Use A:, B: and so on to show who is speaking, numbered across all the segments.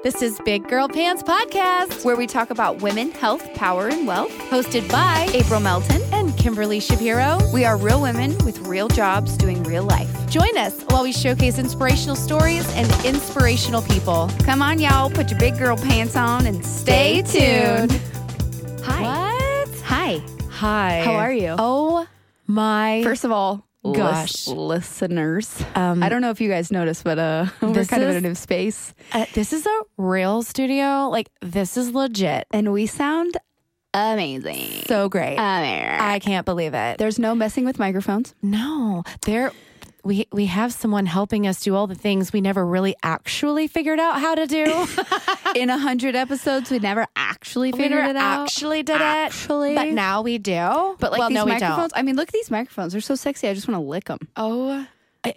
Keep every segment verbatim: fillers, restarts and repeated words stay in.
A: This is Big Girl Pants Podcast,
B: where we talk about women, health, power, and wealth.
A: Hosted by
B: April Melton
A: and Kimberly Shapiro.
B: We are real women with real jobs doing real life.
A: Join us while we showcase inspirational stories and inspirational people.
B: Come on, y'all. Put your big girl pants on and stay, stay tuned.
A: tuned.
B: Hi.
A: What?
B: Hi.
A: Hi.
B: How are you?
A: Oh, my.
B: First of all,
A: gosh.
B: Lis- listeners.
A: Um,
B: I don't know if you guys noticed, but uh, we're kind
A: is,
B: of in a new space.
A: Uh, this is a real studio. Like, this is legit.
B: And we sound amazing.
A: So great.
B: Amazing.
A: I can't believe it.
B: There's no messing with microphones.
A: No. There... We we have someone helping us do all the things we never really actually figured out how to do.
B: In a hundred episodes, we never actually
A: we
B: figured
A: never
B: it out.
A: Actually did
B: actually.
A: it. But now we do.
B: But like
A: well,
B: these
A: no,
B: microphones,
A: we
B: I mean, look at these microphones. They're so sexy. I just want to lick them.
A: Oh,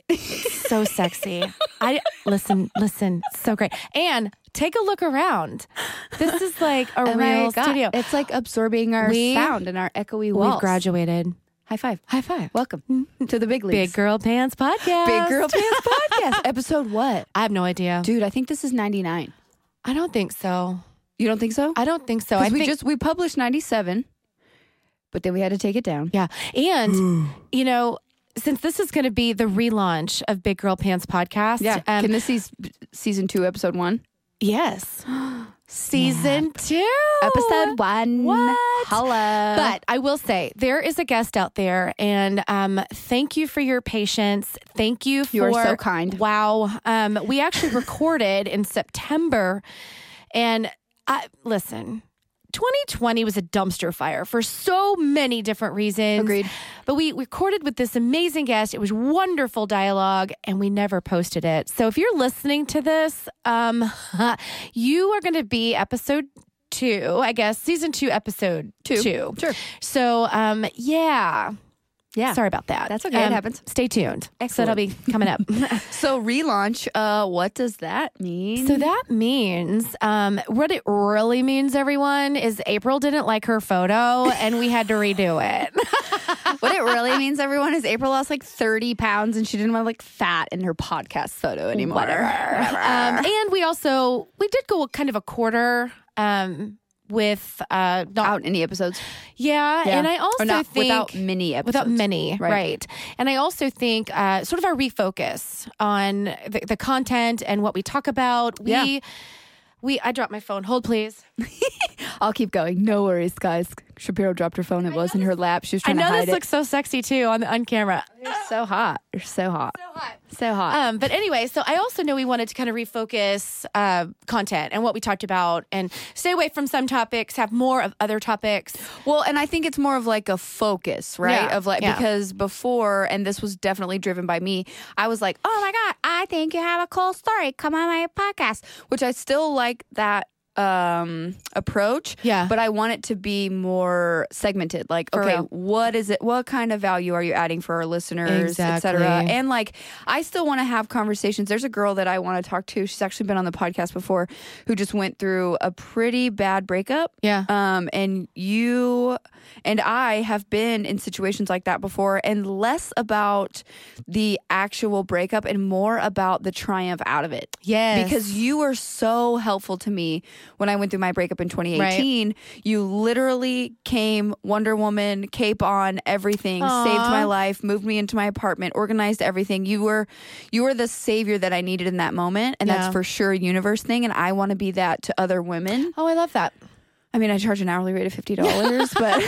A: so sexy. I listen, listen, so great. And take a look around. This is like a
B: oh
A: real studio.
B: It's like absorbing our
A: we,
B: sound and our echoey walls.
A: We've graduated.
B: High five.
A: High five.
B: Welcome to the big leagues.
A: Big Girl Pants Podcast.
B: Big Girl Pants Podcast. Episode what?
A: I have no idea.
B: Dude, I think this is ninety-nine.
A: I don't think so.
B: You don't think so?
A: I don't think so. I
B: we
A: think,
B: just we published ninety-seven, but then we had to take it down.
A: Yeah. And, you know, since this is going to be the relaunch of Big Girl Pants Podcast.
B: Yeah.
A: Um,
B: Can this be season two, episode one?
A: Yes. Season two.
B: Episode one.
A: What?
B: Holla.
A: But I will say, there is a guest out there, and um, thank you for your patience. Thank you for...
B: You are so kind.
A: Wow. Um, we actually recorded in September, and I, listen... twenty twenty was a dumpster fire for so many different reasons.
B: Agreed.
A: But we recorded with this amazing guest. It was wonderful dialogue, and we never posted it. So if you're listening to this, um, you are going to be episode two, I guess, season two, episode two. two.
B: Sure.
A: So, um, yeah.
B: Yeah.
A: Sorry about that.
B: That's okay.
A: Um,
B: it happens.
A: Stay tuned.
B: Excellent.
A: So that'll be coming up.
B: So relaunch, uh, what does that mean?
A: So that means, um, what it really means, everyone, is April didn't like her photo and we had to redo it.
B: What it really means, everyone, is April lost like thirty pounds and she didn't want to look fat in her podcast photo anymore.
A: Whatever. um, and we also, we did go kind of a quarter, um, with uh not
B: out any episodes.
A: Yeah, yeah. And I also
B: or not,
A: think
B: without many episodes.
A: Without many, right. right. And I also think uh sort of our refocus on the, the content and what we talk about. We
B: yeah.
A: we I dropped my phone. Hold please.
B: I'll keep going. No worries, guys. Shapiro dropped her phone. It was in her lap. She was trying to hide it.
A: I know this looks so sexy too on on camera.
B: You're so hot. You're so hot.
A: So hot.
B: So hot.
A: Um, but anyway, so I also know we wanted to kind of refocus uh, content and what we talked about and stay away from some topics, have more of other topics.
B: Well, and I think it's more of like a focus, right?
A: Yeah.
B: Of like,
A: yeah.
B: because before, and this was definitely driven by me, I was like, oh my God, I think you have a cool story. Come on my podcast, which I still like that um approach,
A: yeah,
B: but I want it to be more segmented, like
A: for
B: okay
A: real.
B: What is it, what kind of value are you adding for our listeners,
A: exactly.
B: etc. And like I still want to have conversations. There's a girl that I want to talk to, she's actually been on the podcast before, who just went through a pretty bad breakup,
A: yeah
B: um and you and I have been in situations like that before, and less about the actual breakup and more about the triumph out of it.
A: Yes,
B: because you were so helpful to me when I went through my breakup in twenty eighteen. Right. You literally came, Wonder Woman, cape on, everything,
A: Aww.
B: saved my life, moved me into my apartment, organized everything. You were you were the savior that I needed in that moment, and
A: yeah.
B: that's for sure a universe thing, and I want to be that to other women.
A: Oh, I love that.
B: I mean, I charge an hourly rate of fifty dollars, but...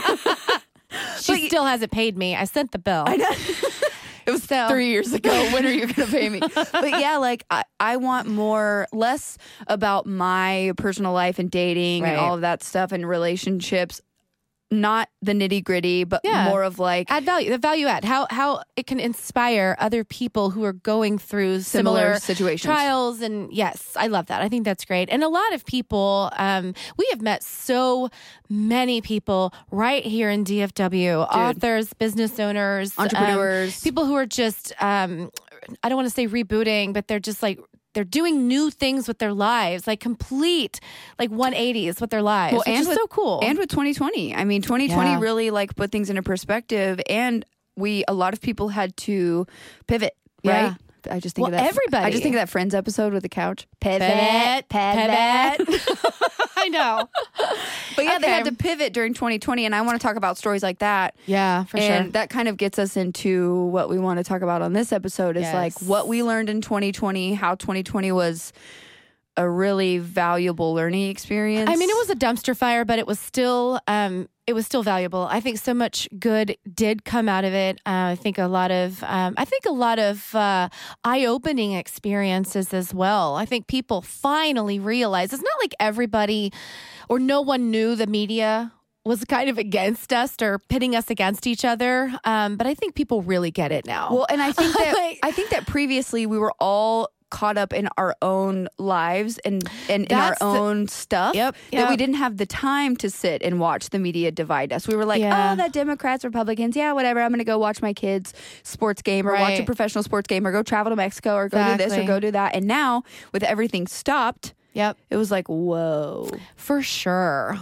A: She
B: but
A: still hasn't paid me. I sent the bill.
B: I know. It was
A: so.
B: three years ago. When are you going to pay me? But yeah, like I, I want more, less about my personal life and dating
A: right.
B: and all of that stuff and relationships. Not the nitty gritty, but
A: yeah.
B: more of like
A: add value, the value add, how how it can inspire other people who are going through similar,
B: similar situations, trials.
A: And yes, I love that. I think that's great. And a lot of people, um, we have met so many people right here in D F W, Dude. authors, business owners,
B: entrepreneurs,
A: um, people who are just, um, I don't want to say rebooting, but they're just like, they're doing new things with their lives, like complete, like one eighties with their lives,
B: well,
A: which
B: and
A: is
B: with,
A: so cool.
B: And with twenty twenty, I mean, twenty twenty
A: yeah.
B: really like put things into perspective, and we, a lot of people had to pivot, right?
A: Yeah.
B: I just think
A: Well,
B: of that.
A: everybody.
B: I just think of that Friends episode with the couch.
A: Pivot, pivot. I know.
B: But yeah, they
A: Okay.
B: had to pivot during twenty twenty, and I want to talk about stories like that.
A: Yeah, for
B: and
A: sure.
B: that kind of gets us into what we want to talk about on this episode is
A: Yes.
B: like what we learned in twenty twenty, how twenty twenty was a really valuable learning experience.
A: I mean, it was a dumpster fire, but it was still um, it was still valuable. I think so much good did come out of it. Uh, I think a lot of um, I think a lot of uh, eye opening experiences as well. I think people finally realized it's not like everybody or no one knew the media was kind of against us or pitting us against each other. Um, but I think people really get it now.
B: Well, and I think that
A: Like-
B: I think that previously we were all caught up in our own lives and, and in our
A: That's the-
B: own stuff
A: Yep,
B: that
A: yep.
B: we didn't have the time to sit and watch the media divide us. We were like,
A: Yeah.
B: oh, the Democrats, Republicans, yeah, whatever. I'm going to go watch my kids' sports game or watch a
A: Right.
B: professional sports game or go travel to Mexico or go do this or
A: Exactly.
B: go do that. And now with everything stopped,
A: Yep.
B: it was like, whoa.
A: For sure.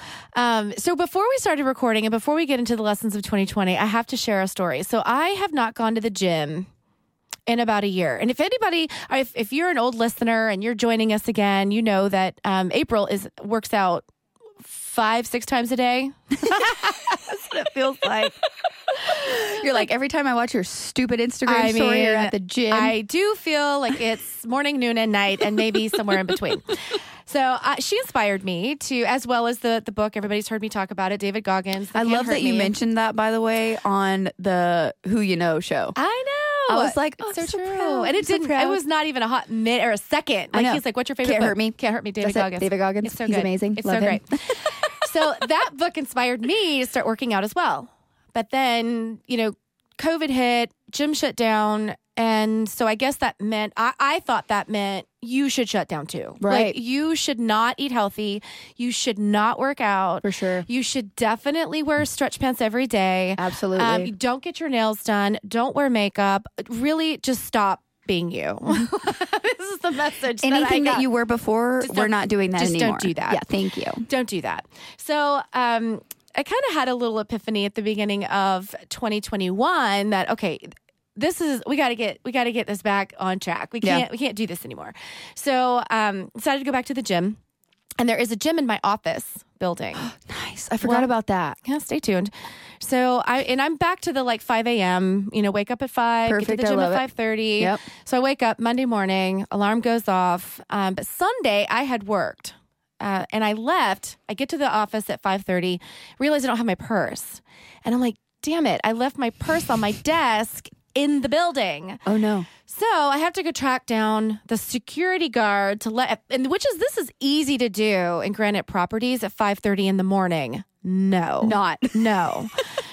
A: Um, so before we started recording and before we get into the lessons of twenty twenty, I have to share a story. So I have not gone to the gym in about a year. And if anybody, or if, if you're an old listener and you're joining us again, you know that um, April is works out five, six times a day. That's what it feels like.
B: You're like, every time I watch your stupid Instagram
A: I
B: story, you're
A: mean,
B: at the gym.
A: I do feel like it's morning, noon, and night, and maybe somewhere in between. So uh, she inspired me to, as well as the the book. Everybody's heard me talk about it. David Goggins. The
B: I
A: Can't
B: love
A: Hurt
B: that you
A: Me.
B: mentioned that, by the way, on the Who You Know show.
A: I know.
B: I was like, oh,
A: so,
B: I'm so
A: true.
B: proud.
A: And
B: I'm
A: it
B: so
A: didn't. It
B: proud.
A: was not even a hot minute or a second.
B: I
A: Like
B: know.
A: he's like, "What's your favorite
B: Can't
A: book?"
B: Hurt Me.
A: Can't hurt me. David
B: That's it.
A: Goggins.
B: David Goggins.
A: It's so
B: He's
A: good.
B: amazing.
A: It's
B: Love
A: so
B: him.
A: great. So that book inspired me to start working out as well. But then, you know, COVID hit, gym shut down. And so I guess that meant, I, I thought that meant you should shut down too.
B: Right.
A: Like you should not eat healthy. You should not work out.
B: For sure.
A: You should definitely wear stretch pants every day.
B: Absolutely.
A: Um, don't get your nails done. Don't wear makeup. Really just stop being you. This is the message. that, I
B: Anything that,
A: got.
B: you were before,
A: Just
B: we're
A: don't-
B: not doing that
A: just don't
B: anymore.
A: do that.
B: Yeah, thank you.
A: Don't do that. So um, I kind of had a little epiphany at the beginning of twenty twenty-one that, okay, this is, we got to get, we got to get this back on track. We
B: Yeah.
A: can't, we can't do this anymore. So um, decided to go back to the gym, and there is a gym in my office building.
B: Nice. I forgot
A: Well-
B: about that.
A: Yeah, stay tuned. So I and I'm back to the like five a.m. You know, wake up at five,
B: Perfect.
A: get to the
B: I
A: gym
B: love
A: at
B: it.
A: five thirty.
B: Yep.
A: So I wake up Monday morning, alarm goes off. Um, but Sunday I had worked, uh, and I left. I get to the office at five thirty, realize I don't have my purse, and I'm like, damn it! I left my purse on my desk in the building.
B: Oh, no.
A: So I have to go track down the security guard to let, and which is this is easy to do in Granite Properties at five thirty in the morning. No,
B: Not.
A: no.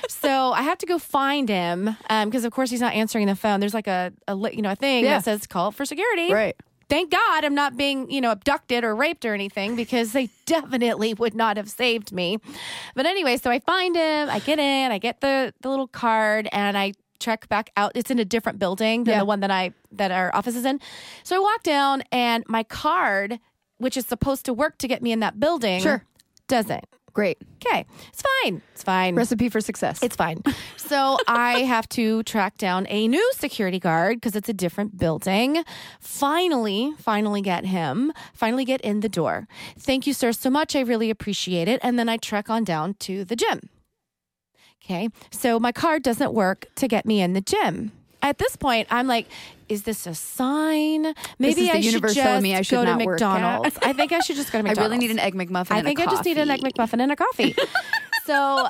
A: So I have to go find him because, of course, he's not answering the phone. There's like a, a li- you know a thing
B: Yeah.
A: that says call for security.
B: Right.
A: Thank God I'm not being, you know, abducted or raped or anything because they definitely would not have saved me. But anyway, so I find him, I get in, I get the the little card, and I trek back out. It's in a different building than
B: Yeah.
A: the one that I that our office is in. So I walk down, and my card, which is supposed to work to get me in that building,
B: Sure.
A: doesn't.
B: Great.
A: Okay, it's fine. It's fine.
B: Recipe for success.
A: It's fine. So I have to track down a new security guard because it's a different building. Finally, finally get him. Finally get in the door. Thank you, sir, so much. I really appreciate it. And then I trek on down to the gym. Okay. So my card doesn't work to get me in the gym. At this point, I'm like, is this a sign? Maybe
B: is the
A: I should
B: universe
A: just
B: telling me I should
A: go to
B: not work at.
A: McDonald's. I think I should just go to
B: I
A: McDonald's.
B: really need an Egg McMuffin
A: I
B: and
A: think
B: a
A: I just need an Egg
B: coffee.
A: McMuffin and a coffee. So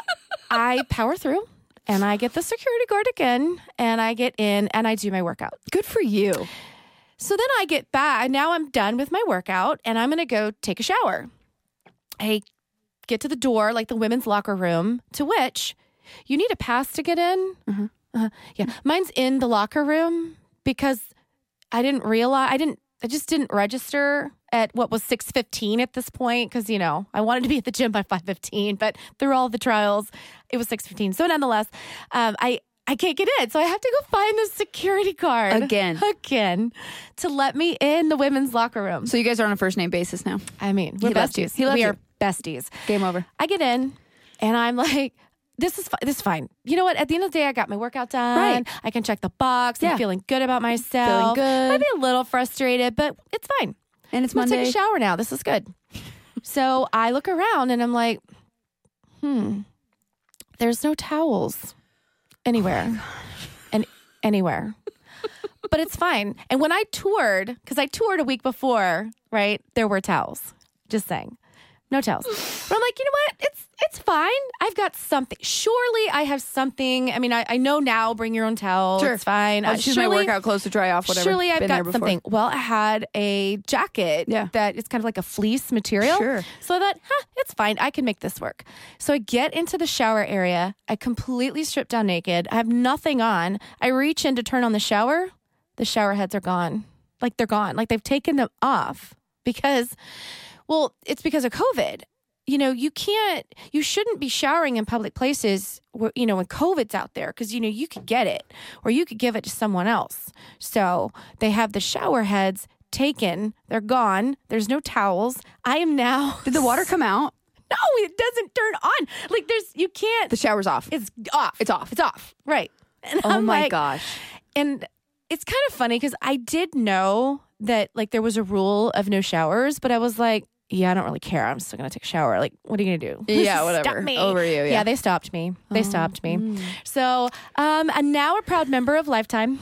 A: I power through and I get the security guard again and I get in and I do my workout.
B: Good for you.
A: So then I get back. Now I'm done with my workout and I'm going to go take a shower. I get to the door, like the women's locker room, to which you need a pass to get in.
B: Mm-hmm.
A: Uh, yeah. Mine's in the locker room because I didn't realize, I didn't, I just didn't register at what was six fifteen at this point because, you know, I wanted to be at the gym by five fifteen, but through all the trials, it was six fifteen. So nonetheless, um, I, I can't get in. So I have to go find the security guard.
B: Again.
A: Again. To let me in the women's locker room.
B: So you guys are on a first name basis now.
A: I mean, we're
B: He loves you.
A: besties.
B: He loves
A: we
B: you.
A: are besties.
B: Game over.
A: I get in and I'm like, this is fi- this is fine. You know what? At the end of the day, I got my workout done.
B: Right.
A: I can check the box.
B: Yeah.
A: I'm feeling good about myself.
B: Feeling good.
A: Maybe a little frustrated, but it's fine.
B: And it's
A: I'm gonna
B: Monday.
A: take a shower now. This is good. So I look around and I'm like, hmm, there's no towels anywhere, and anywhere. But it's fine. And when I toured, because I toured a week before, right, there were towels. Just saying. No towels. But I'm like, you know what? It's it's fine. I've got something. Surely I have something. I mean, I, I know now, bring your own towel.
B: Sure.
A: It's fine.
B: I'll
A: Uh,
B: choose my
A: surely-
B: workout clothes to dry off, whatever.
A: Surely I've
B: Been
A: got
B: there before.
A: something. Well, I had a jacket
B: Yeah.
A: that is kind of like a fleece material.
B: Sure.
A: So I thought, huh, it's fine. I can make this work. So I get into the shower area. I completely strip down naked. I have nothing on. I reach in to turn on the shower. The shower heads are gone. Like they're gone. Like they've taken them off because, well, it's because of COVID. You know, you can't, you shouldn't be showering in public places where, you know, when COVID's out there because, you know, you could get it or you could give it to someone else. So they have the shower heads taken. They're gone. There's no towels. I am now.
B: Did the water come out?
A: No, it doesn't turn on. Like there's, you can't.
B: The shower's off.
A: It's off.
B: It's off.
A: It's off. Right. And
B: Oh
A: I'm
B: my
A: like-
B: gosh.
A: And it's kind of funny because I did know that like there was a rule of no showers, but I was like, yeah, I don't really care. I'm still going to take a shower. Like, what are you going to do?
B: Yeah, whatever.
A: Stop me.
B: Over you, yeah.
A: they stopped me. They
B: Oh,
A: stopped me.
B: mm.
A: So I'm um, now a proud member of Lifetime.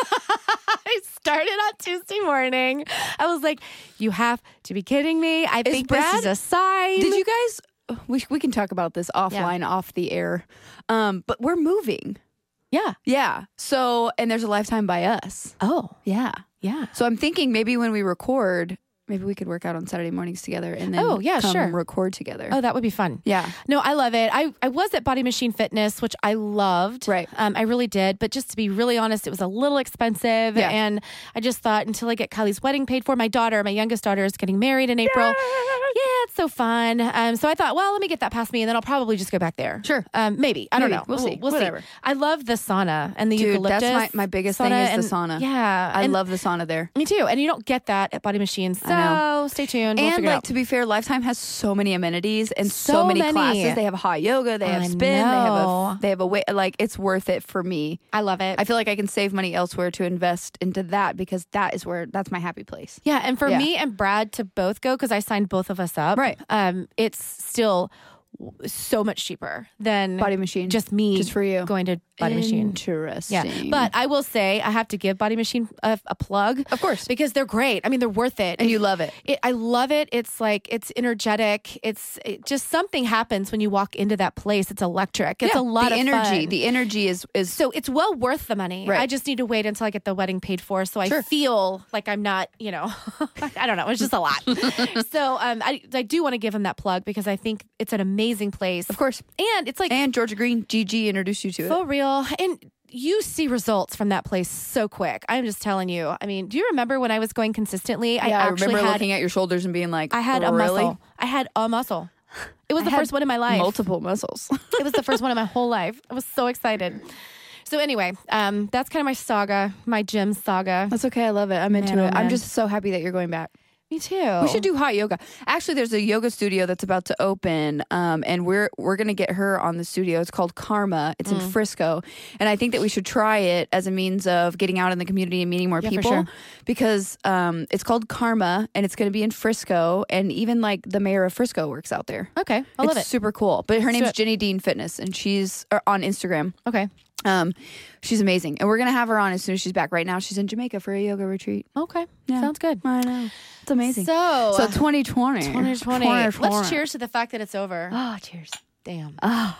A: I started on Tuesday morning. I was like, you have to be kidding me. I think
B: Brad-
A: this is a sign.
B: Did you guys, we, we can talk about this offline, off the air, um, but we're moving.
A: Yeah.
B: Yeah. So, and there's a Lifetime by us.
A: Oh,
B: Yeah.
A: yeah.
B: So I'm thinking maybe when we record, maybe we could work out on Saturday mornings together and then
A: Oh, yeah,
B: come
A: sure.
B: record together.
A: Oh, that would be fun.
B: Yeah.
A: No, I love it. I, I was at Body Machine Fitness, which I loved.
B: Right.
A: Um, I really did. But just to be really honest, it was a little expensive.
B: Yeah.
A: And I just thought until I get Kylie's wedding paid for, my daughter, my youngest daughter, is getting married in April. Yeah, it's so fun. Um, so I thought, well, let me get that past me, and then I'll probably just go back there.
B: Sure.
A: Um, maybe. I don't
B: Maybe.
A: know.
B: We'll see.
A: We'll
B: Whatever.
A: see. I love the sauna and the
B: Dude,
A: eucalyptus.
B: that's my, my biggest thing
A: sauna
B: is the
A: and-
B: sauna.
A: Yeah.
B: I
A: and
B: love the sauna there.
A: Me too. And you don't get that at Body Machine. So
B: I
A: stay tuned. We'll
B: And
A: figure it
B: like
A: out.
B: to be fair, Lifetime has so many amenities and so,
A: So
B: many,
A: many.
B: classes. They have hot yoga, they have
A: I
B: spin, they have
A: know.
B: a they have a way like it's worth it for me.
A: I love it.
B: I feel like I can save money elsewhere to invest into that because that is where that's my happy place.
A: Yeah, and for
B: Yeah.
A: me and Brad to both go because I signed both of us up.
B: Right.
A: Um, it's still w- so much cheaper than
B: Body Machine.
A: just me
B: Just for you.
A: going to Body Machine.
B: Interesting.
A: Yeah, but I will say I have to give Body Machine a, a plug,
B: Of course.
A: because they're great. I mean, they're worth it,
B: and you love it.
A: It, I love it. It's like it's energetic. It's it just something happens when you walk into that place. It's electric. It's
B: Yeah,
A: a lot
B: the
A: of
B: energy.
A: fun.
B: The energy is is
A: So it's well worth the money.
B: Right.
A: I just need to wait until I get the wedding paid for, so I
B: Sure.
A: feel like I'm not, you know, I don't know. It's just a lot. So um, I I do want to give him that plug because I think it's an amazing place,
B: of course.
A: and it's like
B: And Georgia Green, G G introduced you to it.
A: for real. And you see results from that place so quick. I'm just telling you. I mean, do you remember when I was going consistently?
B: Yeah,
A: I
B: I
A: actually
B: remember
A: had
B: looking at your shoulders and being like,
A: I had a
B: really?
A: muscle. I had a muscle. It was
B: I
A: the
B: had
A: first one in my life.
B: Multiple muscles.
A: It was the first one in my whole life. I was so excited. So anyway, um, that's kind of my saga, my gym saga.
B: That's okay. I love it. I'm into
A: Man, oh,
B: it. I'm
A: man.
B: just so happy that you're going back.
A: Me too.
B: We should do hot yoga. Actually, there's a yoga studio that's about to open, um, and we're we're gonna get her on the studio. It's called Karma. It's
A: Mm.
B: in Frisco, and I think that we should try it as a means of getting out in the community and meeting more
A: Yeah, for
B: people.
A: sure.
B: Because um, it's called Karma, and it's gonna be in Frisco, and even like the mayor of Frisco works out there.
A: Okay, I
B: it's
A: love it.
B: super cool. But her
A: Let's do
B: name's
A: it.
B: Jenny Dean Fitness, and she's or on Instagram.
A: Okay,
B: Um, she's amazing, and we're gonna have her on as soon as she's back. Right now, she's in Jamaica for a yoga retreat.
A: okay,
B: Yeah.
A: sounds good.
B: I know, it's amazing.
A: So,
B: So twenty twenty.
A: twenty twenty.
B: twenty twenty.
A: Let's cheers to the fact that it's over.
B: Oh, cheers.
A: Damn.
B: Ah.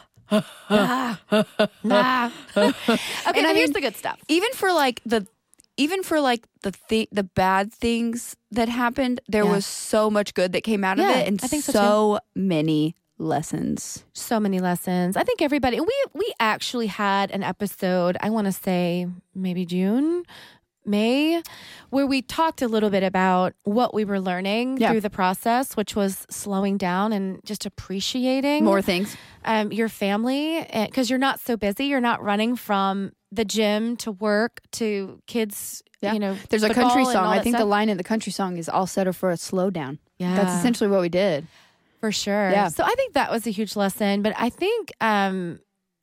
A: Nah. Nah. Okay, but
B: I
A: here's
B: mean-
A: the good stuff.
B: Even for like the even for like the th- the bad things that happened, there
A: Yeah.
B: was so much good that came out
A: Yeah,
B: of it, and
A: I think so,
B: so many lessons.
A: So many lessons. I think everybody. We we actually had an episode. I want to say maybe June. May, where we talked a little bit about what we were learning
B: Yeah.
A: through the process, which was slowing down and just appreciating
B: More things.
A: um, your family, because you're not so busy. You're not running from the gym to work to kids.
B: Yeah.
A: You know,
B: There's a
A: football
B: country
A: and
B: song.
A: all
B: I
A: that
B: think the
A: stuff.
B: line in the country song is "All settled for a slowdown."
A: Yeah,
B: That's essentially what we did.
A: for sure.
B: Yeah.
A: So I think that was a huge lesson. But I think um,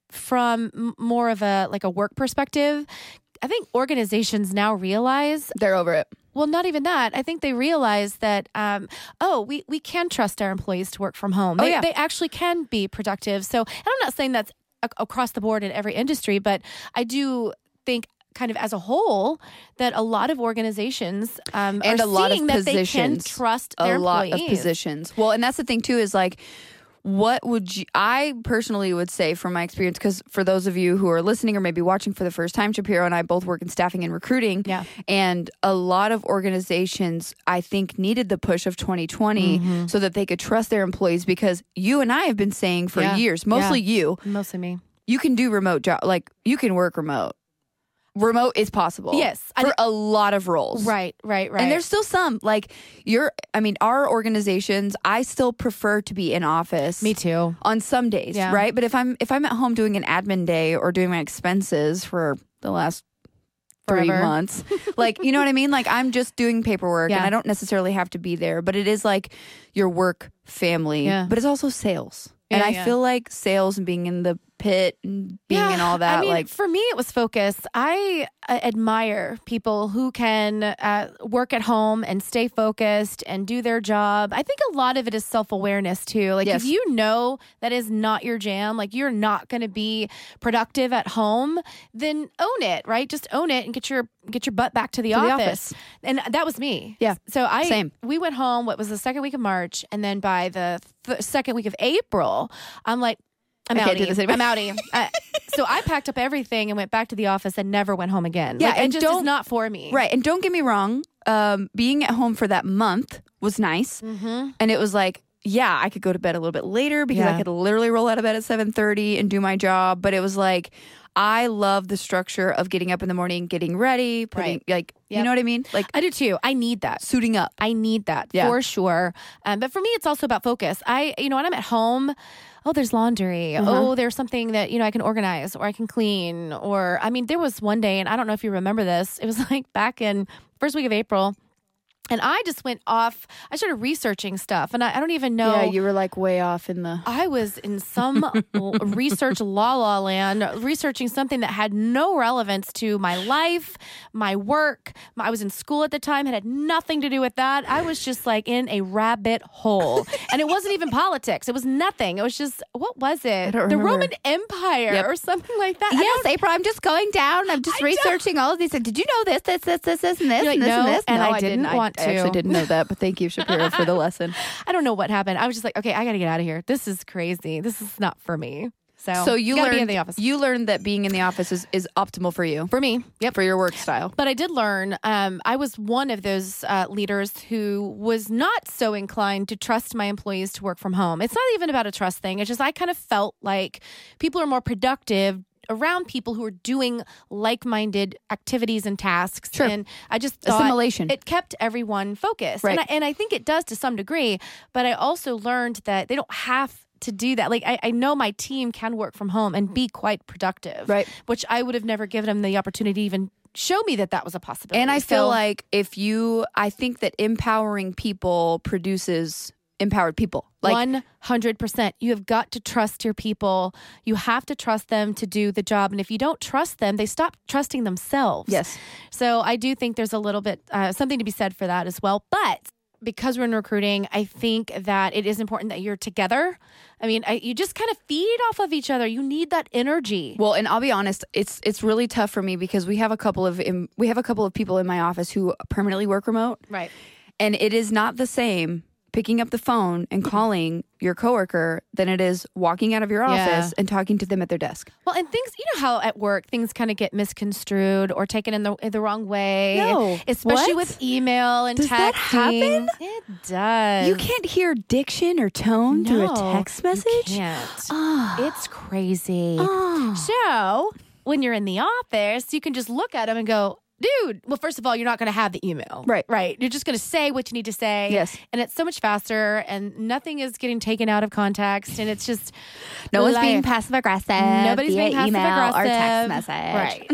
A: from m- more of a like a work perspective, I think organizations now realize
B: They're over it.
A: Well, not even that. I think they realize that, um, oh, we, we can trust our employees to work from home.
B: Oh,
A: They,
B: yeah.
A: they actually can be productive. So, and I'm not saying that's a- across the board in every industry, but I do think kind of as a whole that a lot of organizations um,
B: And
A: are
B: a lot of
A: seeing that they can
B: positions.
A: trust their
B: A lot
A: employees.
B: of positions. Well, and that's the thing too is like, what would you, I personally would say from my experience, because for those of you who are listening or maybe watching for the first time, Shapiro and I both work in staffing and recruiting.
A: Yeah.
B: And a lot of organizations, I think, needed the push of twenty twenty
A: Mm-hmm.
B: so that they could trust their employees, because you and I have been saying for
A: Yeah.
B: years, mostly
A: Yeah.
B: you,
A: Mostly me.
B: you can do remote job. Like you can work remote. Remote is possible.
A: Yes. I
B: For
A: did-
B: a lot of roles.
A: Right, right, right.
B: And there's still some like you're, I mean, our organizations, I still prefer to be in office.
A: Me too.
B: On some days,
A: Yeah.
B: right? But if I'm if I'm at home doing an admin day or doing my expenses for the last three
A: Forever.
B: months, like you know what I mean? Like I'm just doing paperwork
A: Yeah.
B: and I don't necessarily have to be there, but it is like your work family.
A: Yeah.
B: But it's also sales. and
A: Yeah,
B: I
A: yeah.
B: feel like sales and being in the pit and being in all that,
A: I mean,
B: like
A: for me, it was focus. I uh, admire people who can uh, work at home and stay focused and do their job. I think a lot of it is self-awareness too. Like
B: Yes.
A: if you know that is not your jam, like you're not going to be productive at home, then own it, right? Just own it and get your get your butt back to the,
B: To the
A: office.
B: office.
A: And that was me.
B: Yeah.
A: So I
B: Same.
A: we went home. What was the second week of March, and then by the th- second week of April, I'm like. I'm
B: I can't do
A: outie.
B: this anymore.
A: I'm outie. Uh, so I packed up everything and went back to the office and never went home again.
B: Yeah,
A: Like, it
B: and
A: just is
B: don't-
A: not for me.
B: right. And don't get me wrong, um, being at home for that month was nice,
A: Mm-hmm.
B: and it was like, yeah, I could go to bed a little bit later because
A: Yeah.
B: I could literally roll out of bed at seven thirty and do my job. But it was like, I love the structure of getting up in the morning, getting ready, putting like, you
A: Yep.
B: know what I mean, like
A: I do too. I need that.
B: suiting up.
A: I need that
B: Yeah.
A: for sure. Um, but for me, it's also about focus. I, you know, when I'm at home, oh, there's laundry.
B: Uh-huh.
A: Oh, there's something that, you know, I can organize or I can clean. Or, I mean, there was one day, and I don't know if you remember this. It was like back in first week of April. And I just went off. I started researching stuff, and I, I don't even know.
B: Yeah, you were like way off in the.
A: I was in some l- research la la land, researching something that had no relevance to my life, my work. My, I was in school at the time. It had nothing to do with that. I was just like in a rabbit hole. And it wasn't even politics. It was nothing. It was just, what was it?
B: don't
A: The
B: remember.
A: Roman Empire
B: Yep.
A: or something like that. I
B: Yes,
A: don't-
B: April. I'm just going down. I'm just
A: I don't-
B: researching all of these. Did you know this, this, this, this, this, and this,
A: You're like,
B: and this,
A: no,
B: and this?
A: and
B: No,
A: I didn't want
B: I actually
A: to.
B: didn't know that, but thank you, Shapiro, for the lesson.
A: I don't know what happened. I was just like, okay, I got to get out of here. This is crazy. This is not for me. So,
B: So you
A: gotta
B: learned
A: be in the office.
B: You learned that being in the office is, is optimal for you,
A: For me. Yep.
B: for your work style.
A: But I did learn, um, I was one of those uh, leaders who was not so inclined to trust my employees to work from home. It's not even about a trust thing. It's just I kind of felt like people are more productive around people who are doing like-minded activities and tasks.
B: Sure.
A: And I just thought
B: Assimilation.
A: it kept everyone focused.
B: Right.
A: And, I, and I think it does to some degree, but I also learned that they don't have to do that. Like I, I know my team can work from home and be quite productive,
B: Right.
A: which I would have never given them the opportunity to even show me that that was a possibility.
B: And I feel
A: So-
B: like if you, I think that empowering people produces empowered people. Like,
A: one hundred percent. You have got to trust your people. You have to trust them to do the job. And if you don't trust them, they stop trusting themselves.
B: yes.
A: So I do think there's a little bit, uh, something to be said for that as well. But because we're in recruiting, I think that it is important that you're together. I mean, I, you just kind of feed off of each other. You need that energy.
B: Well, and I'll be honest, it's it's really tough for me because we have a couple of im- we have a couple of people in my office who permanently work remote,
A: Right.
B: and it is not the same picking up the phone and calling your coworker than it is walking out of your office
A: Yeah.
B: and talking to them at their desk.
A: Well, and things, you know how at work things kind of get misconstrued or taken in the in the wrong way.
B: No.
A: Especially
B: What?
A: with email and
B: Does
A: texting.
B: that happen?
A: It does.
B: You can't hear diction or tone through a
A: No,
B: text
A: you
B: message.
A: can't.
B: Ah.
A: It's crazy.
B: Ah.
A: So when you're in the office, you can just look at them and go, dude, well, first of all, you're not going to have the email.
B: Right.
A: Right. You're just going to say what you need to say.
B: Yes.
A: And it's so much faster and nothing is getting taken out of context. And it's just
B: No one's
A: life.
B: being passive aggressive.
A: Nobody's
B: via
A: being passive
B: email
A: aggressive
B: or text message.
A: Right.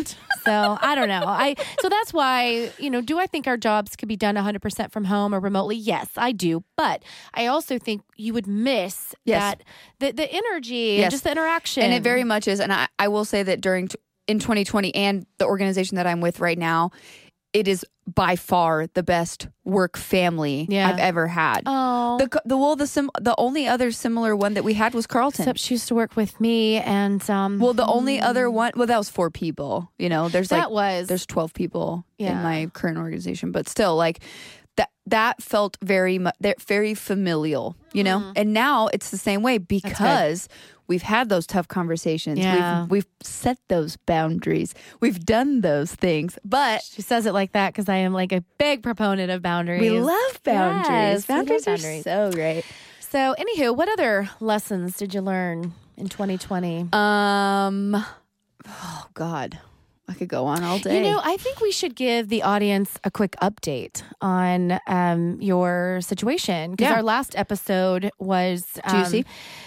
A: So I don't know. I so that's why, you know, do I think our jobs could be done one hundred percent from home or remotely? Yes, I do. But I also think you would miss
B: Yes.
A: that the the energy
B: Yes.
A: and just the interaction.
B: And it very much is. And I, I will say that during t- in twenty twenty and the organization that I'm with right now, it is by far the best work family
A: Yeah.
B: I've ever had.
A: Oh.
B: The the well the sim, the only other similar one that we had was Carlton.
A: Except she used to work with me, and um,
B: well, the only other one, well, that was four people. You know, there's
A: that
B: like
A: was
B: there's twelve people
A: Yeah.
B: in my current organization, but still, like that that felt very mu- they're very familial. You know,
A: Mm-hmm.
B: and now it's the same way because we've had those tough conversations.
A: Yeah.
B: We've we've set those boundaries. We've done those things, but
A: She says it like that because I am like a big proponent of boundaries.
B: we love boundaries.
A: Yes, we love
B: boundaries,
A: boundaries.
B: are so great.
A: So, anywho, what other lessons did you learn in twenty twenty?
B: Um, oh God, I could go on all day.
A: You know, I think we should give the audience a quick update on um, your situation because
B: Yeah.
A: our last episode was um,
B: Juicy.